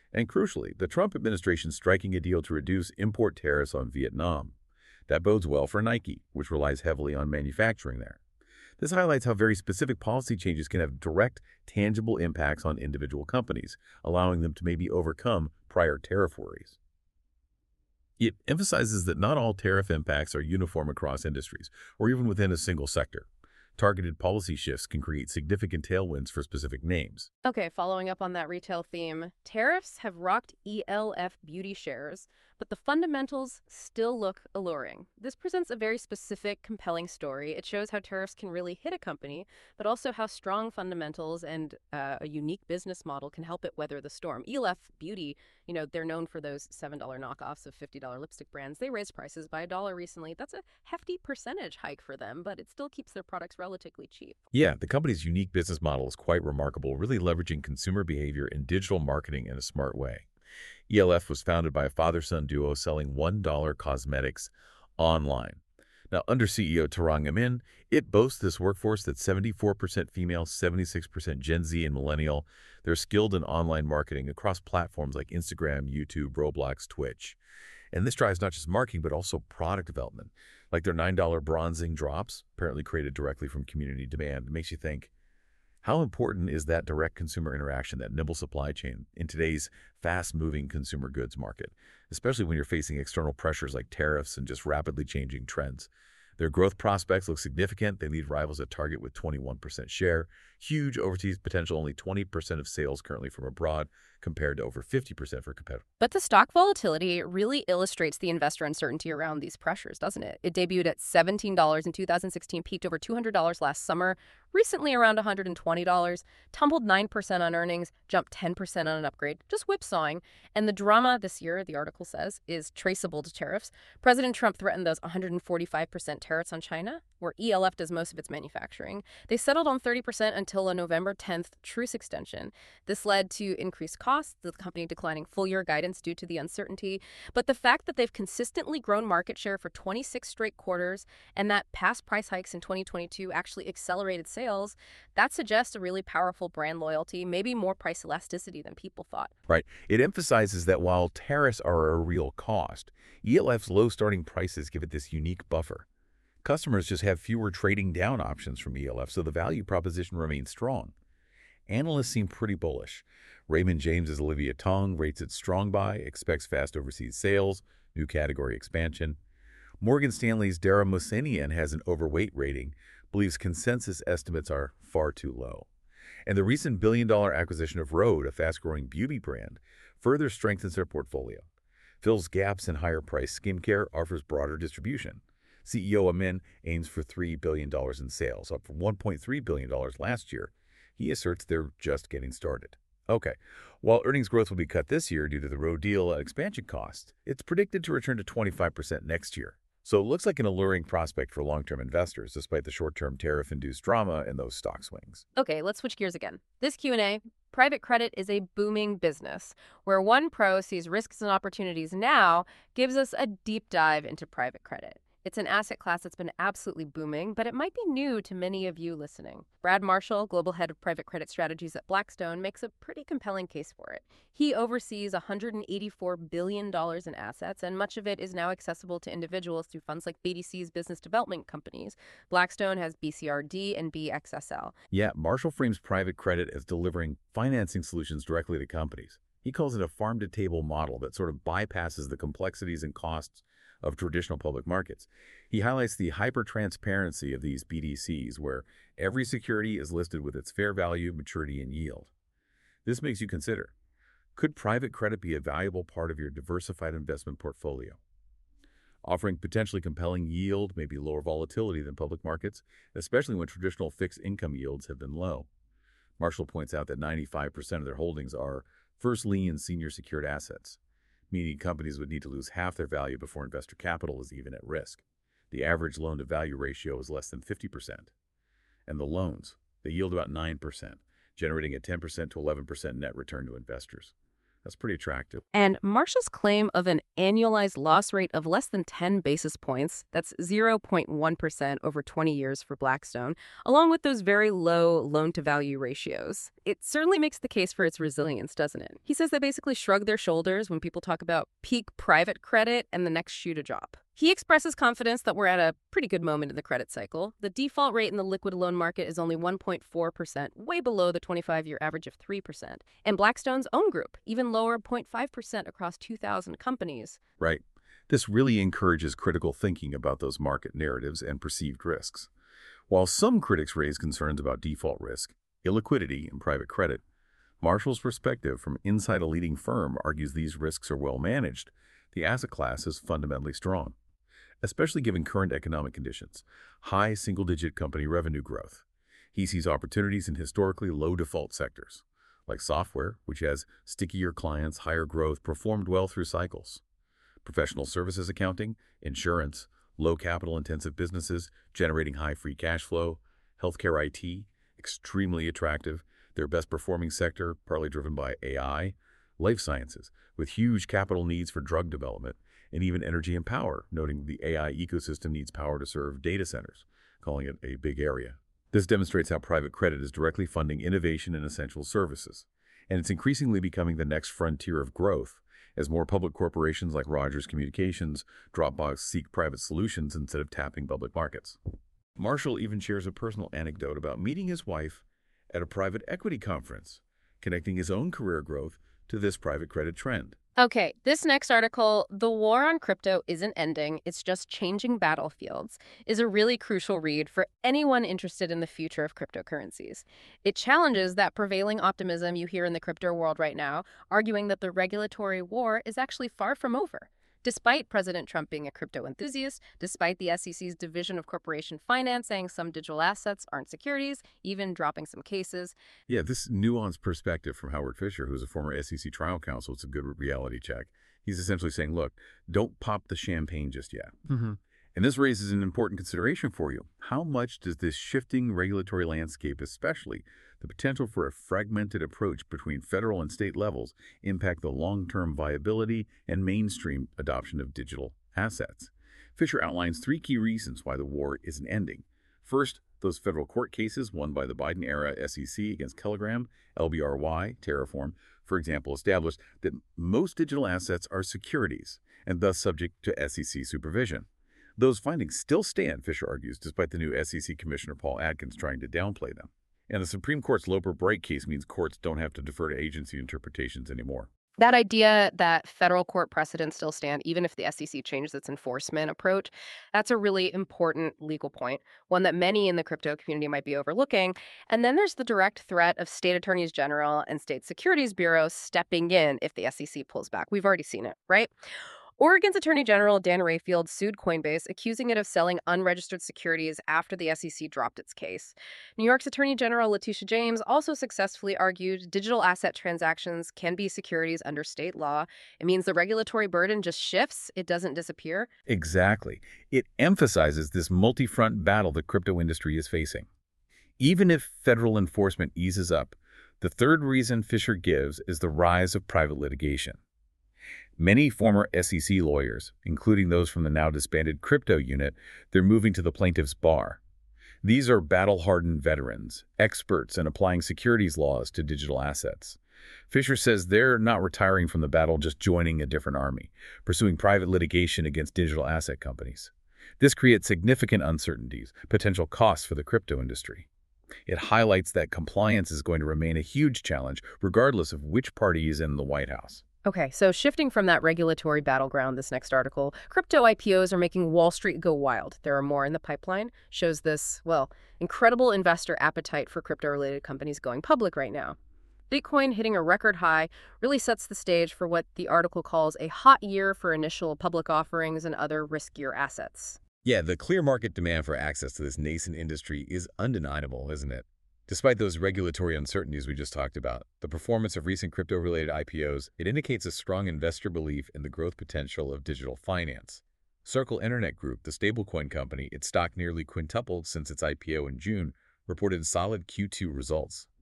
And crucially, the Trump administration striking a deal to reduce import tariffs on Vietnam. That bodes well for Nike, which relies heavily on manufacturing there. This highlights how very specific policy changes can have direct, tangible impacts on individual companies, allowing them to maybe overcome prior tariff worries. It emphasizes that not all tariff impacts are uniform across industries, or even within a single sector. Targeted policy shifts can create significant tailwinds for specific names. Okay, following up on that retail theme, tariffs have rocked ELF beauty shares, but the fundamentals still look alluring. This presents a very specific, compelling story. It shows how tariffs can really hit a company, but also how strong fundamentals and a unique business model can help it weather the storm. ELF Beauty, they're known for those $7 knockoffs of $50 lipstick brands. They raised prices by $1 recently. That's a hefty percentage hike for them, but it still keeps their products relatively cheap. Yeah, the company's unique business model is quite remarkable, really leveraging consumer behavior and digital marketing in a smart way. ELF was founded by a father-son duo selling $1 cosmetics online. Now, under CEO Tarang Amin, it boasts this workforce that's 74% female, 76% Gen Z and millennial. They're skilled in online marketing across platforms like Instagram, YouTube, Roblox, Twitch. And this drives not just marketing, but also product development. Like their $9 bronzing drops, apparently created directly from community demand. It makes you think, how important is that direct consumer interaction, that nimble supply chain in today's fast-moving consumer goods market, especially when you're facing external pressures like tariffs and just rapidly changing trends? Their growth prospects look significant. They lead rivals at Target with 21% share. Huge overseas potential, only 20% of sales currently from abroad, compared to over 50% for competitors. But the stock volatility really illustrates the investor uncertainty around these pressures, doesn't it? It debuted at $17 in 2016, peaked over $200 last summer, recently around $120, tumbled 9% on earnings, jumped 10% on an upgrade, just whipsawing. And the drama this year, the article says, is traceable to tariffs. President Trump threatened those 145% tariffs on China, where ELF does most of its manufacturing. They settled on 30% until a November 10th truce extension. This led to increased costs, the company declining full-year guidance due to the uncertainty. But the fact that they've consistently grown market share for 26 straight quarters and that past price hikes in 2022 actually accelerated sales, that suggests a really powerful brand loyalty, maybe more price elasticity than people thought. Right. It emphasizes that while tariffs are a real cost, ELF's low starting prices give it this unique buffer. Customers just have fewer trading down options from ELF, so the value proposition remains strong. Analysts seem pretty bullish. Raymond James' Olivia Tong rates it strong buy, expects fast overseas sales, new category expansion. Morgan Stanley's Dara Mohsenian has an overweight rating, believes consensus estimates are far too low. And the recent billion-dollar acquisition of Rhode, a fast-growing beauty brand, further strengthens their portfolio. Fills gaps in higher-priced skincare, offers broader distribution. CEO Amin aims for $3 billion in sales, up from $1.3 billion last year. He asserts they're just getting started. Okay, while earnings growth will be cut this year due to the Rhode deal and expansion costs, it's predicted to return to 25% next year. So it looks like an alluring prospect for long-term investors, despite the short-term tariff-induced drama and those stock swings. Okay, let's switch gears again. This Q&A, private credit is a booming business, where one pro sees risks and opportunities now gives us a deep dive into private credit. It's an asset class that's been absolutely booming, but it might be new to many of you listening. Brad Marshall, global head of private credit strategies at Blackstone, makes a pretty compelling case for it. He oversees $184 billion in assets, and much of it is now accessible to individuals through funds like BDC's business development companies. Blackstone has BCRD and BXSL. Yeah, Marshall frames private credit as delivering financing solutions directly to companies. He calls it a farm-to-table model that sort of bypasses the complexities and costs of traditional public markets. He highlights the hyper-transparency of these BDCs, where every security is listed with its fair value, maturity, and yield. This makes you consider, could private credit be a valuable part of your diversified investment portfolio? Offering potentially compelling yield, maybe lower volatility than public markets, especially when traditional fixed income yields have been low. Marshall points out that 95% of their holdings are first lien senior secured assets, meaning companies would need to lose half their value before investor capital is even at risk. The average loan-to-value ratio is less than 50%. And the loans, they yield about 9%, generating a 10% to 11% net return to investors. That's pretty attractive. And Marshall's claim of an annualized loss rate of less than 10 basis points, that's 0.1% over 20 years for Blackstone, along with those very low loan-to-value ratios, it certainly makes the case for its resilience, doesn't it? He says they basically shrug their shoulders when people talk about peak private credit and the next shoe to drop. He expresses confidence that we're at a pretty good moment in the credit cycle. The default rate in the liquid loan market is only 1.4%, way below the 25-year average of 3%. And Blackstone's own group, even lower, 0.5% across 2,000 companies. Right. This really encourages critical thinking about those market narratives and perceived risks. While some critics raise concerns about default risk, illiquidity, and private credit, Marshall's perspective from inside a leading firm argues these risks are well managed. The asset class is fundamentally strong, especially given current economic conditions, high single-digit company revenue growth. He sees opportunities in historically low default sectors, like software, which has stickier clients, higher growth, performed well through cycles. Professional services accounting, insurance, low capital-intensive businesses generating high free cash flow, healthcare IT, extremely attractive, their best-performing sector, partly driven by AI, life sciences, with huge capital needs for drug development, and even energy and power, noting the AI ecosystem needs power to serve data centers, calling it a big area. This demonstrates how private credit is directly funding innovation and essential services, and it's increasingly becoming the next frontier of growth as more public corporations like Rogers Communications, Dropbox seek private solutions instead of tapping public markets. Marshall even shares a personal anecdote about meeting his wife at a private equity conference, connecting his own career growth to this private credit trend. Okay, this next article, The War on Crypto Isn't Ending, It's Just Changing Battlefields, is a really crucial read for anyone interested in the future of cryptocurrencies. It challenges that prevailing optimism you hear in the crypto world right now, arguing that the regulatory war is actually far from over. Despite President Trump being a crypto enthusiast, despite the SEC's Division of Corporation Finance saying some digital assets aren't securities, even dropping some cases. Yeah, this nuanced perspective from Howard Fisher, who's a former SEC trial counsel, it's a good reality check. He's essentially saying, look, don't pop the champagne just yet. And this raises an important consideration for you. How much does this shifting regulatory landscape, especially the potential for a fragmented approach between federal and state levels, impact the long-term viability and mainstream adoption of digital assets? Fisher outlines 3 key reasons why the war isn't ending. First, those federal court cases won by the Biden-era SEC against Telegram, LBRY, Terraform, for example, established that most digital assets are securities and thus subject to SEC supervision. Those findings still stand, Fisher argues, despite the new SEC Commissioner Paul Atkins trying to downplay them. And the Supreme Court's Loper-Bright case means courts don't have to defer to agency interpretations anymore. That idea that federal court precedents still stand, even if the SEC changes its enforcement approach, that's a really important legal point, one that many in the crypto community might be overlooking. And then there's the direct threat of state attorneys general and state securities bureaus stepping in if the SEC pulls back. We've already seen it, right? Oregon's Attorney General Dan Rayfield sued Coinbase, accusing it of selling unregistered securities after the SEC dropped its case. New York's Attorney General Letitia James also successfully argued digital asset transactions can be securities under state law. It means the regulatory burden just shifts. It doesn't disappear. Exactly. It emphasizes this multi-front battle the crypto industry is facing. Even if federal enforcement eases up, the third reason Fisher gives is the rise of private litigation. Many former SEC lawyers, including those from the now disbanded crypto unit, they're moving to the plaintiff's bar. These are battle-hardened veterans, experts in applying securities laws to digital assets. Fisher says they're not retiring from the battle, just joining a different army, pursuing private litigation against digital asset companies. This creates significant uncertainties, potential costs for the crypto industry. It highlights that compliance is going to remain a huge challenge, regardless of which party is in the White House. Okay, so shifting from that regulatory battleground, this next article, crypto IPOs are making Wall Street go wild. There are more in the pipeline. Shows this, well, incredible investor appetite for crypto-related companies going public right now. Bitcoin hitting a record high really sets the stage for what the article calls a hot year for initial public offerings and other riskier assets. Yeah, the clear market demand for access to this nascent industry is undeniable, isn't it? Despite those regulatory uncertainties we just talked about, the performance of recent crypto-related IPOs, it indicates a strong investor belief in the growth potential of digital finance. Circle Internet Group, the stablecoin company, its stock nearly quintupled since its IPO in June, reported solid Q2 results.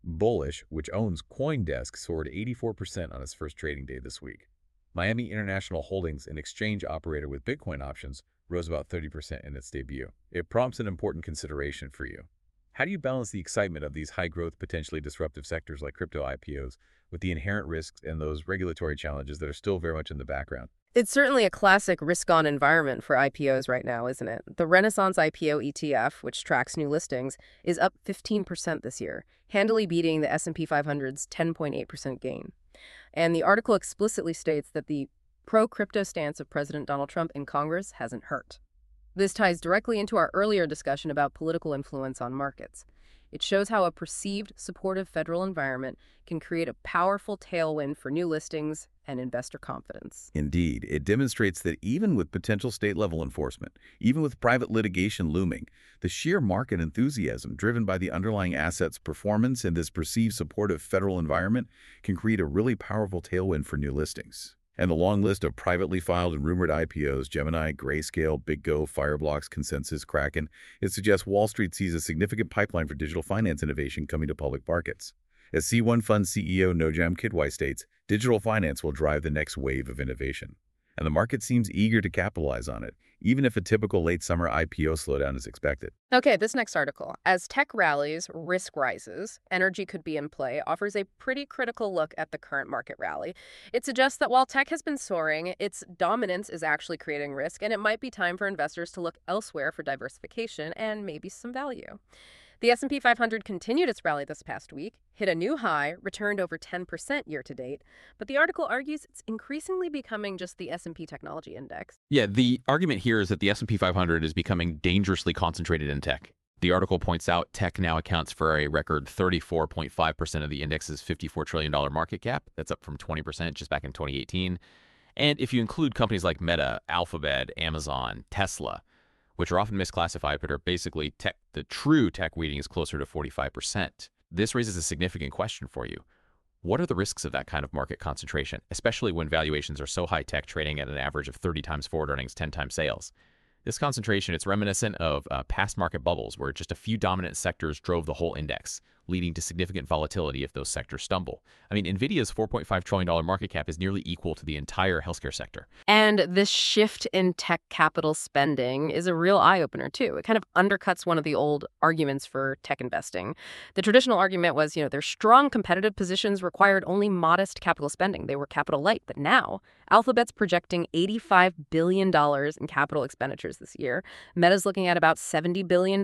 Bullish, which owns CoinDesk, soared 84% on its first trading day this week. Miami International Holdings, an exchange operator with Bitcoin options, rose about 30% in its debut. It prompts an important consideration for you. How do you balance the excitement of these high-growth, potentially disruptive sectors like crypto IPOs with the inherent risks and those regulatory challenges that are still very much in the background? It's certainly a classic risk-on environment for IPOs right now, isn't it? The Renaissance IPO ETF, which tracks new listings, is up 15% this year, handily beating the S&P 500's 10.8% gain. And the article explicitly states that the pro-crypto stance of President Donald Trump in Congress hasn't hurt. This ties directly into our earlier discussion about political influence on markets. It shows how a perceived supportive federal environment can create a powerful tailwind for new listings and investor confidence. Indeed, it demonstrates that even with potential state-level enforcement, even with private litigation looming, the sheer market enthusiasm driven by the underlying asset's performance in this perceived supportive federal environment can create a really powerful tailwind for new listings. And the long list of privately filed and rumored IPOs, Gemini, Grayscale, BitGo, Fireblocks, Consensus, Kraken, it suggests Wall Street sees a significant pipeline for digital finance innovation coming to public markets. As C1 Fund CEO Nojam Kidwai states, digital finance will drive the next wave of innovation. And the market seems eager to capitalize on it, even if a typical late summer IPO slowdown is expected. Okay, this next article. As tech rallies, risk rises, energy could be in play, offers a pretty critical look at the current market rally. It suggests that while tech has been soaring, its dominance is actually creating risk, and it might be time for investors to look elsewhere for diversification and maybe some value. The S&P 500 continued its rally this past week, hit a new high, returned over 10% year-to-date, but the article argues it's increasingly becoming just the S&P Technology Index. Yeah, the argument here is that the S&P 500 is becoming dangerously concentrated in tech. The article points out tech now accounts for a record 34.5% of the index's $54 trillion market cap. That's up from 20% just back in 2018. And if you include companies like Meta, Alphabet, Amazon, Tesla, which are often misclassified but are basically tech, the true tech weighting is closer to 45%. This raises a significant question for you. What are the risks of that kind of market concentration, especially when valuations are so high tech trading at an average of 30 times forward earnings, 10 times sales? This concentration, it's reminiscent of past market bubbles where just a few dominant sectors drove the whole index, leading to significant volatility if those sectors stumble. I mean, NVIDIA's $4.5 trillion market cap is nearly equal to the entire healthcare sector. And this shift in tech capital spending is a real eye-opener, too. It kind of undercuts one of the old arguments for tech investing. The traditional argument was, their strong competitive positions required only modest capital spending. They were capital light. But now, Alphabet's projecting $85 billion in capital expenditures this year. Meta's looking at about $70 billion in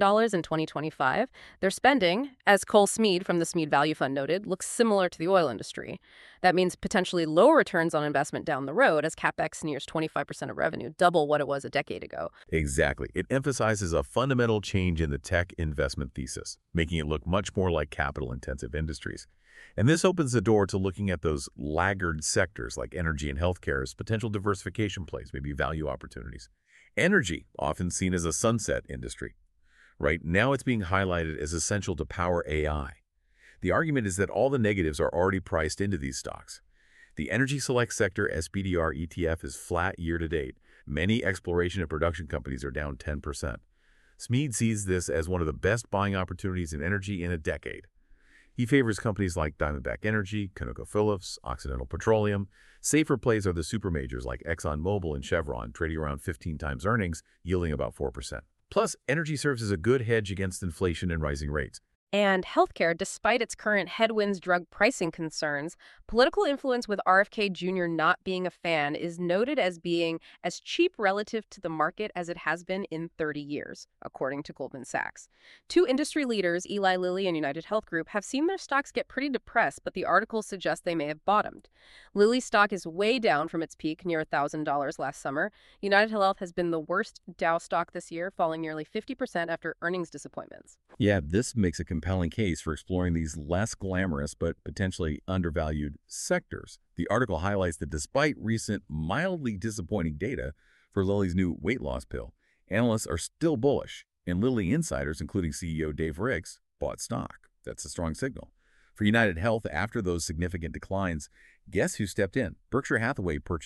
2025. Their spending, as Cole Smead from the Smead Value Fund noted, looks similar to the oil industry. That means potentially lower returns on investment down the road as CapEx nears 25% of revenue, double what it was a decade ago. Exactly. It emphasizes a fundamental change in the tech investment thesis, making it look much more like capital-intensive industries. And this opens the door to looking at those laggard sectors like energy and healthcare as potential diversification plays, maybe value opportunities. Energy, often seen as a sunset industry. Right now it's being highlighted as essential to power AI. The argument is that all the negatives are already priced into these stocks. The Energy Select Sector SPDR ETF is flat year-to-date. Many exploration and production companies are down 10%. Smead sees this as one of the best buying opportunities in energy in a decade. He favors companies like Diamondback Energy, ConocoPhillips, Occidental Petroleum. Safer plays are the supermajors like ExxonMobil and Chevron, trading around 15 times earnings, yielding about 4%. Plus, energy serves as a good hedge against inflation and rising rates. And healthcare, despite its current headwinds drug pricing concerns, political influence with RFK Jr. not being a fan is noted as being as cheap relative to the market as it has been in 30 years, according to Goldman Sachs. Two industry leaders, Eli Lilly and United Health Group, have seen their stocks get pretty depressed, but the articles suggest they may have bottomed. Lilly's stock is way down from its peak, near $1,000 last summer. United Health has been the worst Dow stock this year, falling nearly 50% after earnings disappointments. Yeah, this makes a compelling case for exploring these less glamorous but potentially undervalued sectors. The article highlights that despite recent mildly disappointing data for Lilly's new weight loss pill, analysts are still bullish, and Lilly insiders, including CEO Dave Ricks, bought stock. That's a strong signal. For United Health, after those significant declines, guess who stepped in? Berkshire Hathaway purchased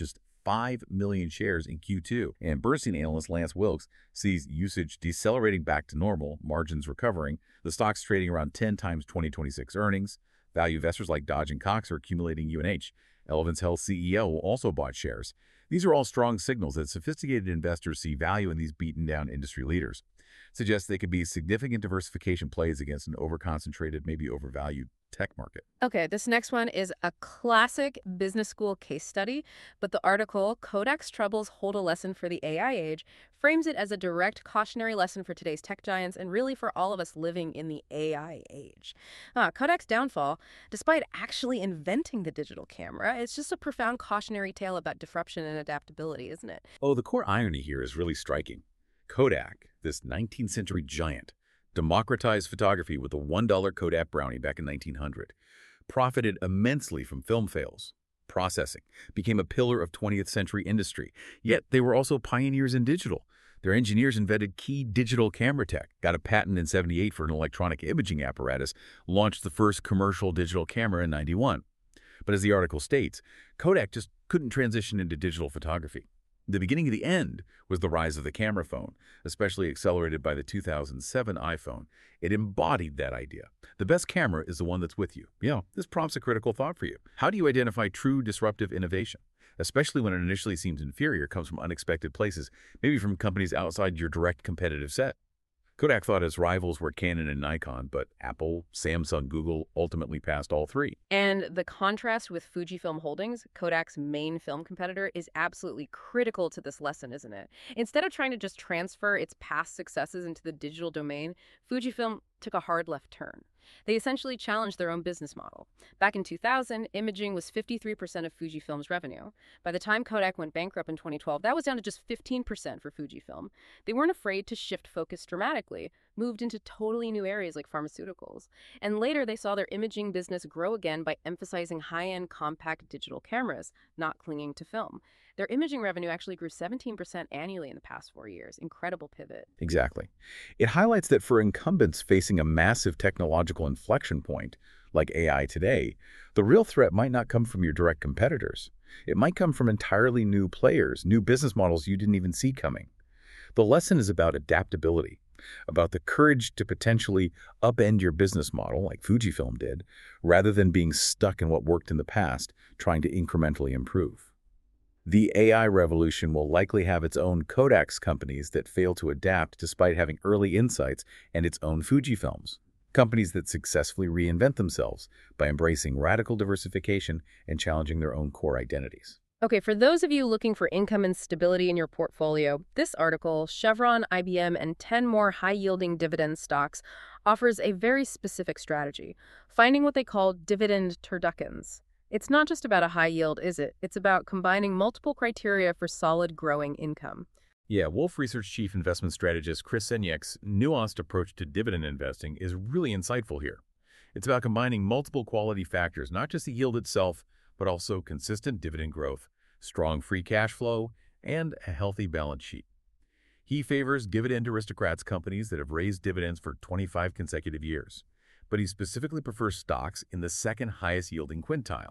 5 million shares in Q2. And Bernstein analyst Lance Wilkes sees usage decelerating back to normal, margins recovering, the stock's trading around 10 times 2026 earnings. Value investors like Dodge and Cox are accumulating UNH. Elevance Health CEO also bought shares. These are all strong signals that sophisticated investors see value in these beaten-down industry leaders. Suggests they could be significant diversification plays against an overconcentrated, maybe overvalued tech market. Okay, this next one is a classic business school case study, but the article, Kodak's Troubles Hold a Lesson for the AI Age, frames it as a direct cautionary lesson for today's tech giants and really for all of us living in the AI age. Kodak's downfall, despite actually inventing the digital camera, it's just a profound cautionary tale about disruption and adaptability, isn't it? Oh, the core irony here is really striking. Kodak, this 19th century giant, democratized photography with a $1 Kodak Brownie back in 1900, profited immensely from film fails, processing, became a pillar of 20th century industry. Yet they were also pioneers in digital. Their engineers invented key digital camera tech, got a patent in '78 for an electronic imaging apparatus, launched the first commercial digital camera in '91. But as the article states, Kodak just couldn't transition into digital photography. The beginning of the end was the rise of the camera phone, especially accelerated by the 2007 iPhone. It embodied that idea. The best camera is the one that's with you. This prompts a critical thought for you. How do you identify true disruptive innovation, especially when it initially seems inferior, comes from unexpected places, maybe from companies outside your direct competitive set? Kodak thought its rivals were Canon and Nikon, but Apple, Samsung, Google ultimately passed all three. And the contrast with Fujifilm Holdings, Kodak's main film competitor, is absolutely critical to this lesson, isn't it? Instead of trying to just transfer its past successes into the digital domain, Fujifilm took a hard left turn. They essentially challenged their own business model. Back in 2000, imaging was 53% of Fujifilm's revenue. By the time Kodak went bankrupt in 2012, that was down to just 15% for Fujifilm. They weren't afraid to shift focus dramatically, moved into totally new areas like pharmaceuticals. And later, they saw their imaging business grow again by emphasizing high-end compact digital cameras, not clinging to film. Their imaging revenue actually grew 17% annually in the past 4 years. Incredible pivot. Exactly. It highlights that for incumbents facing a massive technological inflection point, like AI today, the real threat might not come from your direct competitors. It might come from entirely new players, new business models you didn't even see coming. The lesson is about adaptability, about the courage to potentially upend your business model, like Fujifilm did, rather than being stuck in what worked in the past, trying to incrementally improve. The AI revolution will likely have its own Kodak's companies that fail to adapt despite having early insights, and its own Fujifilms, companies that successfully reinvent themselves by embracing radical diversification and challenging their own core identities. Okay, for those of you looking for income and stability in your portfolio, this article, Chevron, IBM, and 10 more high-yielding dividend stocks, offers a very specific strategy, finding what they call dividend turduckens. It's not just about a high yield, is it? It's about combining multiple criteria for solid growing income. Yeah, Wolf Research Chief Investment Strategist Chris Senyek's nuanced approach to dividend investing is really insightful here. It's about combining multiple quality factors, not just the yield itself, but also consistent dividend growth, strong free cash flow, and a healthy balance sheet. He favors dividend aristocrats companies that have raised dividends for 25 consecutive years, but he specifically prefers stocks in the second highest yielding quintile.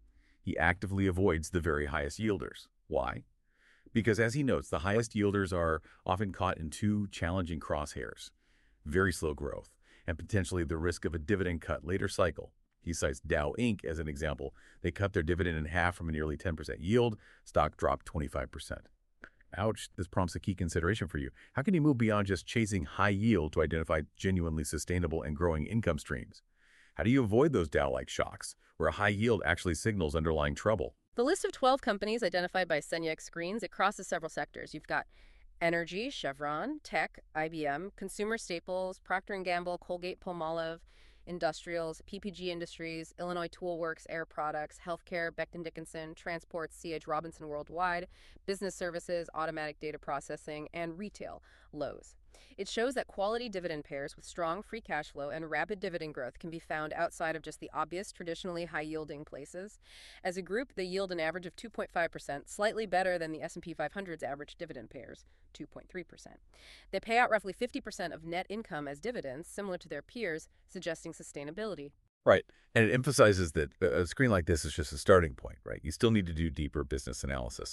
He actively avoids the very highest yielders. Why? Because as he notes, the highest yielders are often caught in two challenging crosshairs: very slow growth and potentially the risk of a dividend cut later cycle. He cites Dow Inc. as an example. They cut their dividend in half from a nearly 10% yield. Stock dropped 25%. Ouch, this prompts a key consideration for you. How can you move beyond just chasing high yield to identify genuinely sustainable and growing income streams? How do you avoid those Dow-like shocks, where a high yield actually signals underlying trouble? The list of 12 companies identified by Senyek screens, it crosses several sectors. You've got energy, Chevron, tech, IBM, consumer staples, Procter & Gamble, Colgate-Palmolive, industrials, PPG Industries, Illinois Tool Works, Air Products, healthcare, Becton Dickinson, transport, C.H. Robinson Worldwide, business services, automatic data processing, and retail, Lowe's. It shows that quality dividend pairs with strong free cash flow and rapid dividend growth can be found outside of just the obvious, traditionally high-yielding places. As a group, they yield an average of 2.5%, slightly better than the S&P 500's average dividend pairs, 2.3%. They pay out roughly 50% of net income as dividends, similar to their peers, suggesting sustainability. Right. And it emphasizes that a screen like this is just a starting point, right? You still need to do deeper business analysis.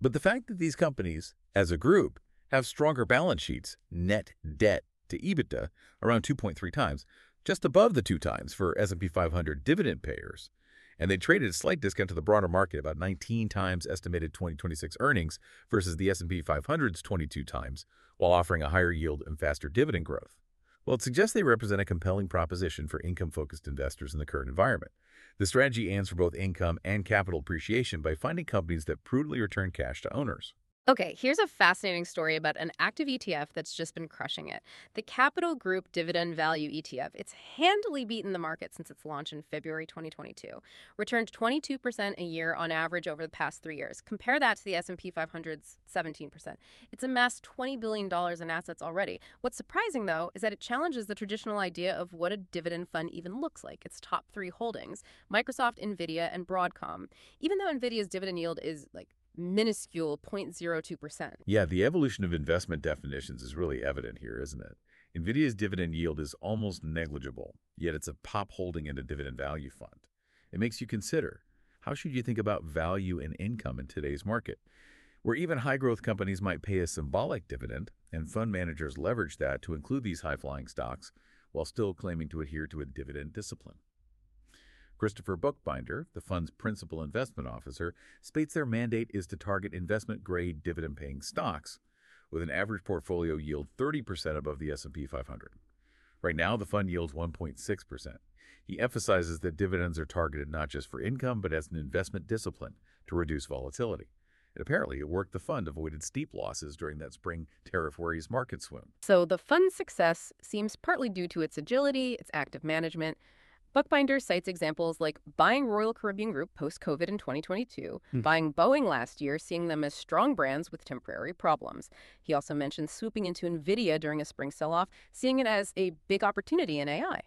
But the fact that these companies, as a group, have stronger balance sheets, net debt to EBITDA, around 2.3 times, just above the 2 times for S&P 500 dividend payers, and they traded a slight discount to the broader market, about 19 times estimated 2026 earnings versus the S&P 500's 22 times, while offering a higher yield and faster dividend growth. Well, it suggests they represent a compelling proposition for income-focused investors in the current environment. The strategy aims for both income and capital appreciation by finding companies that prudently return cash to owners. Okay, here's a fascinating story about an active ETF that's just been crushing it. The Capital Group Dividend Value ETF. It's handily beaten the market since its launch in February 2022. Returned 22% a year on average over the past 3 years. Compare that to the S&P 500's 17%. It's amassed $20 billion in assets already. What's surprising, though, is that it challenges the traditional idea of what a dividend fund even looks like. Its top 3 holdings, Microsoft, NVIDIA, and Broadcom. Even though NVIDIA's dividend yield is minuscule 0.02%. Yeah, the evolution of investment definitions is really evident here, isn't it? NVIDIA's dividend yield is almost negligible, yet it's a pop holding in a dividend value fund. It makes you consider, how should you think about value and income in today's market, where even high-growth companies might pay a symbolic dividend, and fund managers leverage that to include these high-flying stocks while still claiming to adhere to a dividend discipline. Christopher Buchbinder, the fund's principal investment officer, states their mandate is to target investment-grade dividend-paying stocks with an average portfolio yield 30% above the S&P 500. Right now, the fund yields 1.6%. He emphasizes that dividends are targeted not just for income, but as an investment discipline to reduce volatility. And apparently, it worked. The fund avoided steep losses during that spring tariff worries market swoon. So the fund's success seems partly due to its agility, its active management. Buchbinder cites examples like buying Royal Caribbean Group post-COVID in 2022, buying Boeing last year, seeing them as strong brands with temporary problems. He also mentions swooping into NVIDIA during a spring sell-off, seeing it as a big opportunity in AI.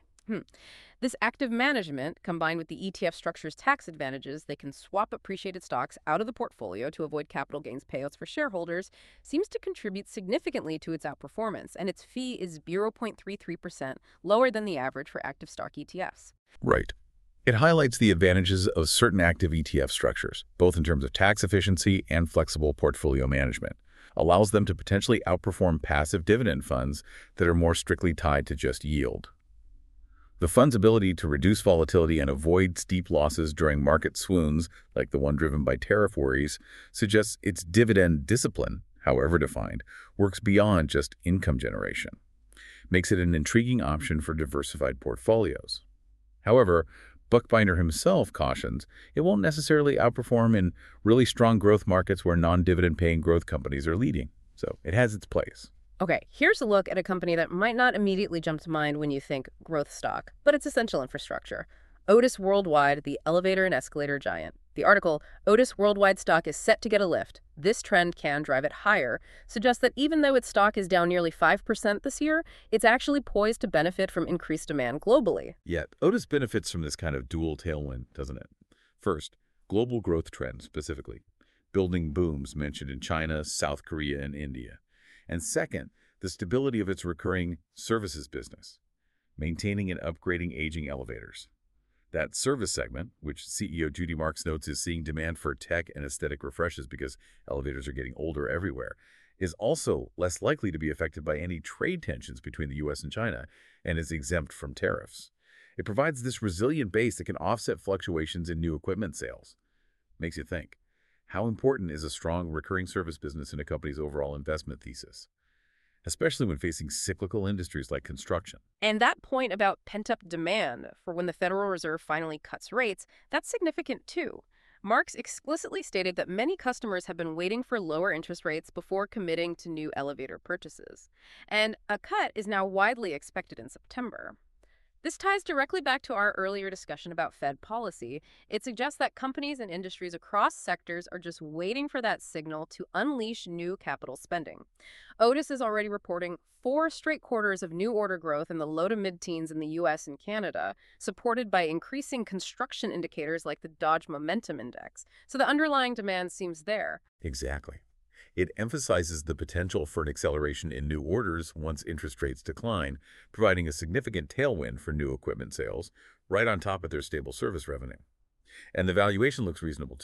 This active management, combined with the ETF structure's tax advantages, they can swap appreciated stocks out of the portfolio to avoid capital gains payouts for shareholders, seems to contribute significantly to its outperformance, and its fee is 0.33%, lower than the average for active stock ETFs. Right. It highlights the advantages of certain active ETF structures, both in terms of tax efficiency and flexible portfolio management. Allows them to potentially outperform passive dividend funds that are more strictly tied to just yield. The fund's ability to reduce volatility and avoid steep losses during market swoons, like the one driven by tariff worries, suggests its dividend discipline, however defined, works beyond just income generation. Makes it an intriguing option for diversified portfolios. However, Buchbinder himself cautions it won't necessarily outperform in really strong growth markets where non-dividend paying growth companies are leading. So it has its place. Okay, here's a look at a company that might not immediately jump to mind when you think growth stock, but it's essential infrastructure. Otis Worldwide, the elevator and escalator giant. The article, Otis Worldwide stock is set to get a lift. This trend can drive it higher, suggests that even though its stock is down nearly 5% this year, it's actually poised to benefit from increased demand globally. Yet, Otis benefits from this kind of dual tailwind, doesn't it? First, global growth trends specifically. Building booms mentioned in China, South Korea, and India. And second, the stability of its recurring services business, maintaining and upgrading aging elevators. That service segment, which CEO Judy Marks notes is seeing demand for tech and aesthetic refreshes because elevators are getting older everywhere, is also less likely to be affected by any trade tensions between the U.S. and China and is exempt from tariffs. It provides this resilient base that can offset fluctuations in new equipment sales. Makes you think. How important is a strong recurring service business in a company's overall investment thesis, especially when facing cyclical industries like construction? And that point about pent-up demand for when the Federal Reserve finally cuts rates, that's significant too. Marks explicitly stated that many customers have been waiting for lower interest rates before committing to new elevator purchases. And a cut is now widely expected in September. This ties directly back to our earlier discussion about Fed policy. It suggests that companies and industries across sectors are just waiting for that signal to unleash new capital spending. Otis is already reporting 4 straight quarters of new order growth in the low to mid-teens in the U.S. and Canada, supported by increasing construction indicators like the Dodge Momentum Index. So the underlying demand seems there. Exactly. It emphasizes the potential for an acceleration in new orders once interest rates decline, providing a significant tailwind for new equipment sales, right on top of their stable service revenue. And the valuation looks reasonable too.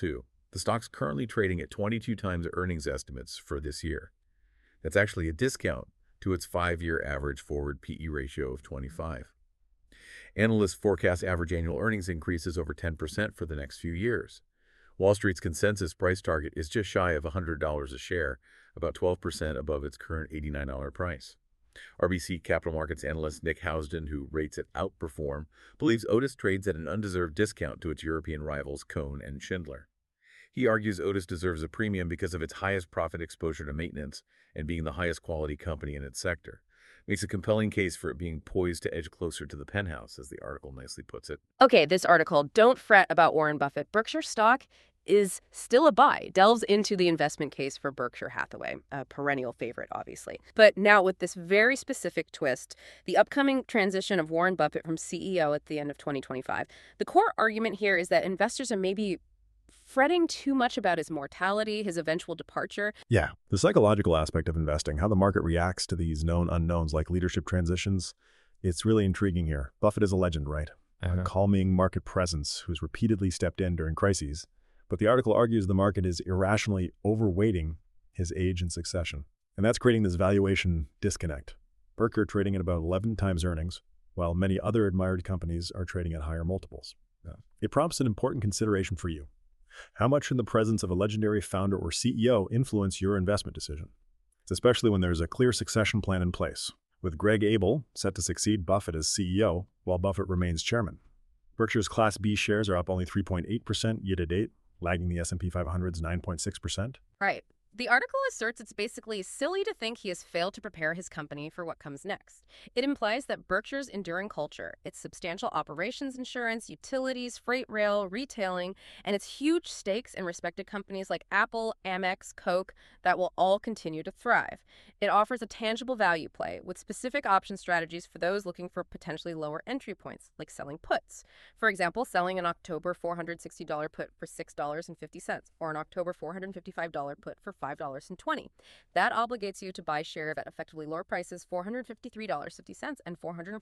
The stock's currently trading at 22 times earnings estimates for this year. That's actually a discount to its 5-year average forward PE ratio of 25. Analysts forecast average annual earnings increases over 10% for the next few years. Wall Street's consensus price target is just shy of $100 a share, about 12% above its current $89 price. RBC Capital Markets analyst Nick Housden, who rates it outperform, believes Otis trades at an undeserved discount to its European rivals Cohn and Schindler. He argues Otis deserves a premium because of its highest profit exposure to maintenance and being the highest quality company in its sector. Makes a compelling case for it being poised to edge closer to the penthouse, as the article nicely puts it. Okay, this article, Don't Fret About Warren Buffett. Berkshire stock is still a buy, delves into the investment case for Berkshire Hathaway, a perennial favorite, obviously. But now with this very specific twist, the upcoming transition of Warren Buffett from CEO at the end of 2025, the core argument here is that investors are maybe fretting too much about his mortality, his eventual departure. Yeah, the psychological aspect of investing, how the market reacts to these known unknowns like leadership transitions, it's really intriguing here. Buffett is a legend, right? A calming market presence who's repeatedly stepped in during crises. But the article argues the market is irrationally overweighting his age and succession. And that's creating this valuation disconnect. Berkshire trading at about 11 times earnings, while many other admired companies are trading at higher multiples. It prompts an important consideration for you. How much can the presence of a legendary founder or CEO influence your investment decision? It's especially when there's a clear succession plan in place, with Greg Abel set to succeed Buffett as CEO while Buffett remains chairman. Berkshire's Class B shares are up only 3.8% year-to-date, lagging the S&P 500's 9.6%. Right. The article asserts it's basically silly to think he has failed to prepare his company for what comes next. It implies that Berkshire's enduring culture, its substantial operations insurance, utilities, freight rail, retailing, and its huge stakes in respected companies like Apple, Amex, Coke, that will all continue to thrive. It offers a tangible value play with specific option strategies for those looking for potentially lower entry points, like selling puts. For example, selling an October $460 put for $6.50 or an October $455 put for $5.20. That obligates you to buy shares at effectively lower prices, $453.50 and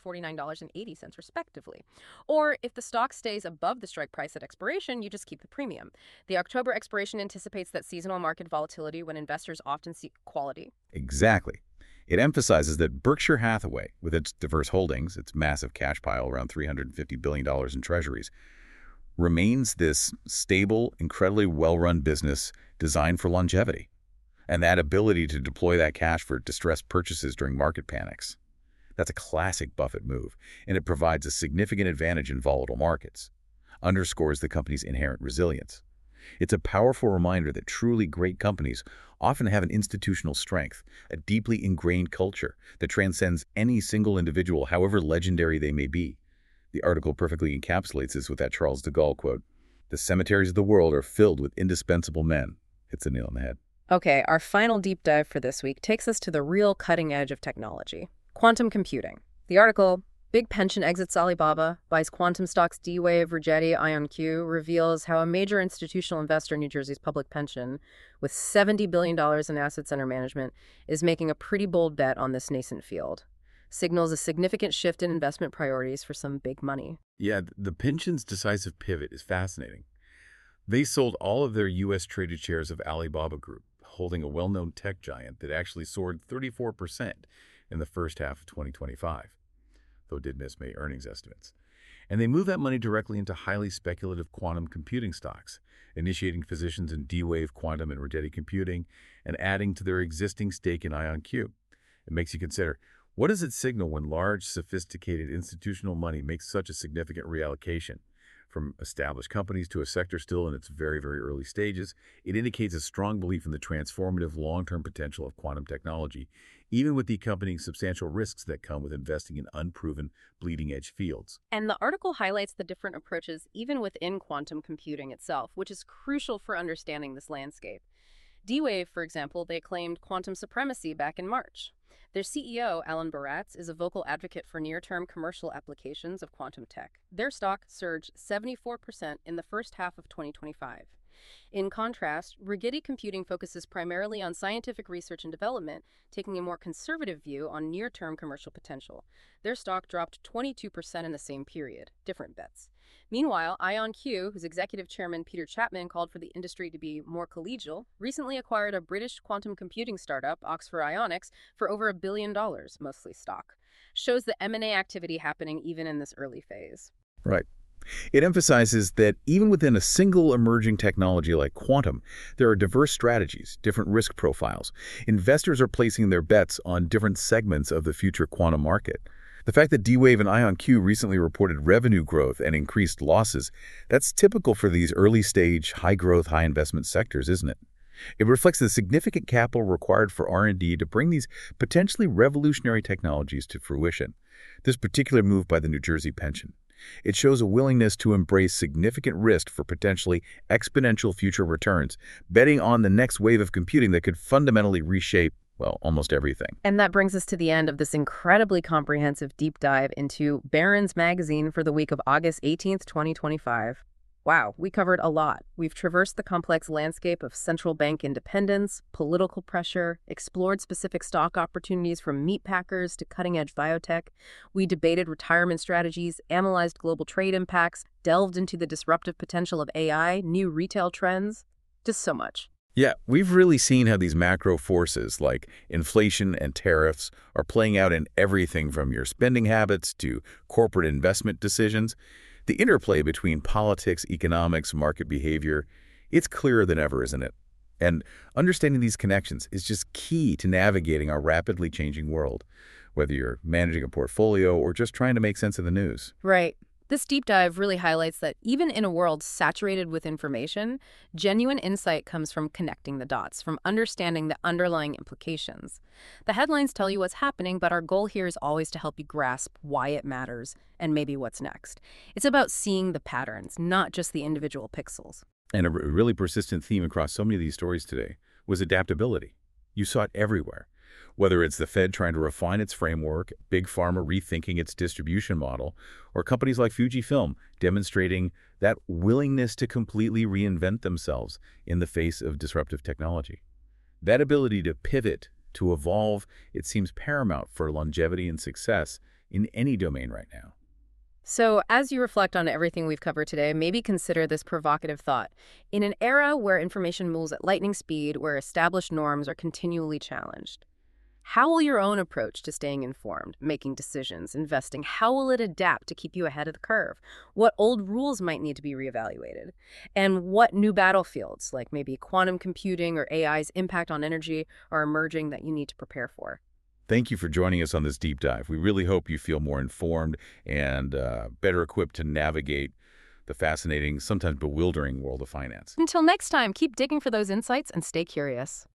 $449.80 respectively. Or if the stock stays above the strike price at expiration, you just keep the premium. The October expiration anticipates that seasonal market volatility when investors often seek quality. Exactly. It emphasizes that Berkshire Hathaway, with its diverse holdings, its massive cash pile around $350 billion in treasuries, remains this stable, incredibly well-run business designed for longevity. And that ability to deploy that cash for distressed purchases during market panics. That's a classic Buffett move, and it provides a significant advantage in volatile markets. Underscores the company's inherent resilience. It's a powerful reminder that truly great companies often have an institutional strength, a deeply ingrained culture that transcends any single individual, however legendary they may be. The article perfectly encapsulates this with that Charles de Gaulle quote, "The cemeteries of the world are filled with indispensable men." Hits the nail on the head. Okay, our final deep dive for this week takes us to the real cutting edge of technology, quantum computing. The article, Big Pension Exits Alibaba, Buys Quantum Stocks D-Wave, Rigetti, IonQ, reveals how a major institutional investor in New Jersey's public pension, with $70 billion in assets under management, is making a pretty bold bet on this nascent field. Signals a significant shift in investment priorities for some big money. Yeah, the pension's decisive pivot is fascinating. They sold all of their U.S.-traded shares of Alibaba Group, holding a well-known tech giant that actually soared 34% in the first half of 2025, though it did miss May earnings estimates. And they moved that money directly into highly speculative quantum computing stocks, initiating positions in D-Wave, Quantum, and Rigetti Computing, and adding to their existing stake in IonQ. It makes you consider, what does it signal when large, sophisticated institutional money makes such a significant reallocation? From established companies to a sector still in its very, very early stages, it indicates a strong belief in the transformative long-term potential of quantum technology, even with the accompanying substantial risks that come with investing in unproven, bleeding-edge fields. And the article highlights the different approaches even within quantum computing itself, which is crucial for understanding this landscape. D-Wave, for example, they claimed quantum supremacy back in March. Their CEO, Alan Baratz, is a vocal advocate for near-term commercial applications of quantum tech. Their stock surged 74% in the first half of 2025. In contrast, Rigetti Computing focuses primarily on scientific research and development, taking a more conservative view on near-term commercial potential. Their stock dropped 22% in the same period. Different bets. Meanwhile, IonQ, whose executive chairman Peter Chapman called for the industry to be more collegial, recently acquired a British quantum computing startup, Oxford Ionics, for over $1 billion, mostly stock. Shows the M&A activity happening even in this early phase. Right. It emphasizes that even within a single emerging technology like quantum, there are diverse strategies, different risk profiles. Investors are placing their bets on different segments of the future quantum market. The fact that D-Wave and IonQ recently reported revenue growth and increased losses, that's typical for these early-stage, high-growth, high-investment sectors, isn't it? It reflects the significant capital required for R&D to bring these potentially revolutionary technologies to fruition. This particular move by the New Jersey Pension. It shows a willingness to embrace significant risk for potentially exponential future returns, betting on the next wave of computing that could fundamentally reshape, well, almost everything. And that brings us to the end of this incredibly comprehensive deep dive into Barron's Magazine for the week of August 18th, 2025. Wow, we covered a lot. We've traversed the complex landscape of central bank independence, political pressure, explored specific stock opportunities from meat packers to cutting-edge biotech. We debated retirement strategies, analyzed global trade impacts, delved into the disruptive potential of AI, new retail trends. Just so much. Yeah, we've really seen how these macro forces like inflation and tariffs are playing out in everything from your spending habits to corporate investment decisions. The interplay between politics, economics, market behavior, it's clearer than ever, isn't it? And understanding these connections is just key to navigating our rapidly changing world, whether you're managing a portfolio or just trying to make sense of the news. Right. This deep dive really highlights that even in a world saturated with information, genuine insight comes from connecting the dots, from understanding the underlying implications. The headlines tell you what's happening, but our goal here is always to help you grasp why it matters and maybe what's next. It's about seeing the patterns, not just the individual pixels. And a really persistent theme across so many of these stories today was adaptability. You saw it everywhere. Whether it's the Fed trying to refine its framework, Big Pharma rethinking its distribution model, or companies like Fujifilm demonstrating that willingness to completely reinvent themselves in the face of disruptive technology. That ability to pivot, to evolve, it seems paramount for longevity and success in any domain right now. So, as you reflect on everything we've covered today, maybe consider this provocative thought. In an era where information moves at lightning speed, where established norms are continually challenged, how will your own approach to staying informed, making decisions, investing, how will it adapt to keep you ahead of the curve? What old rules might need to be reevaluated? And what new battlefields, like maybe quantum computing or AI's impact on energy, are emerging that you need to prepare for? Thank you for joining us on this deep dive. We really hope you feel more informed and better equipped to navigate the fascinating, sometimes bewildering world of finance. Until next time, keep digging for those insights and stay curious.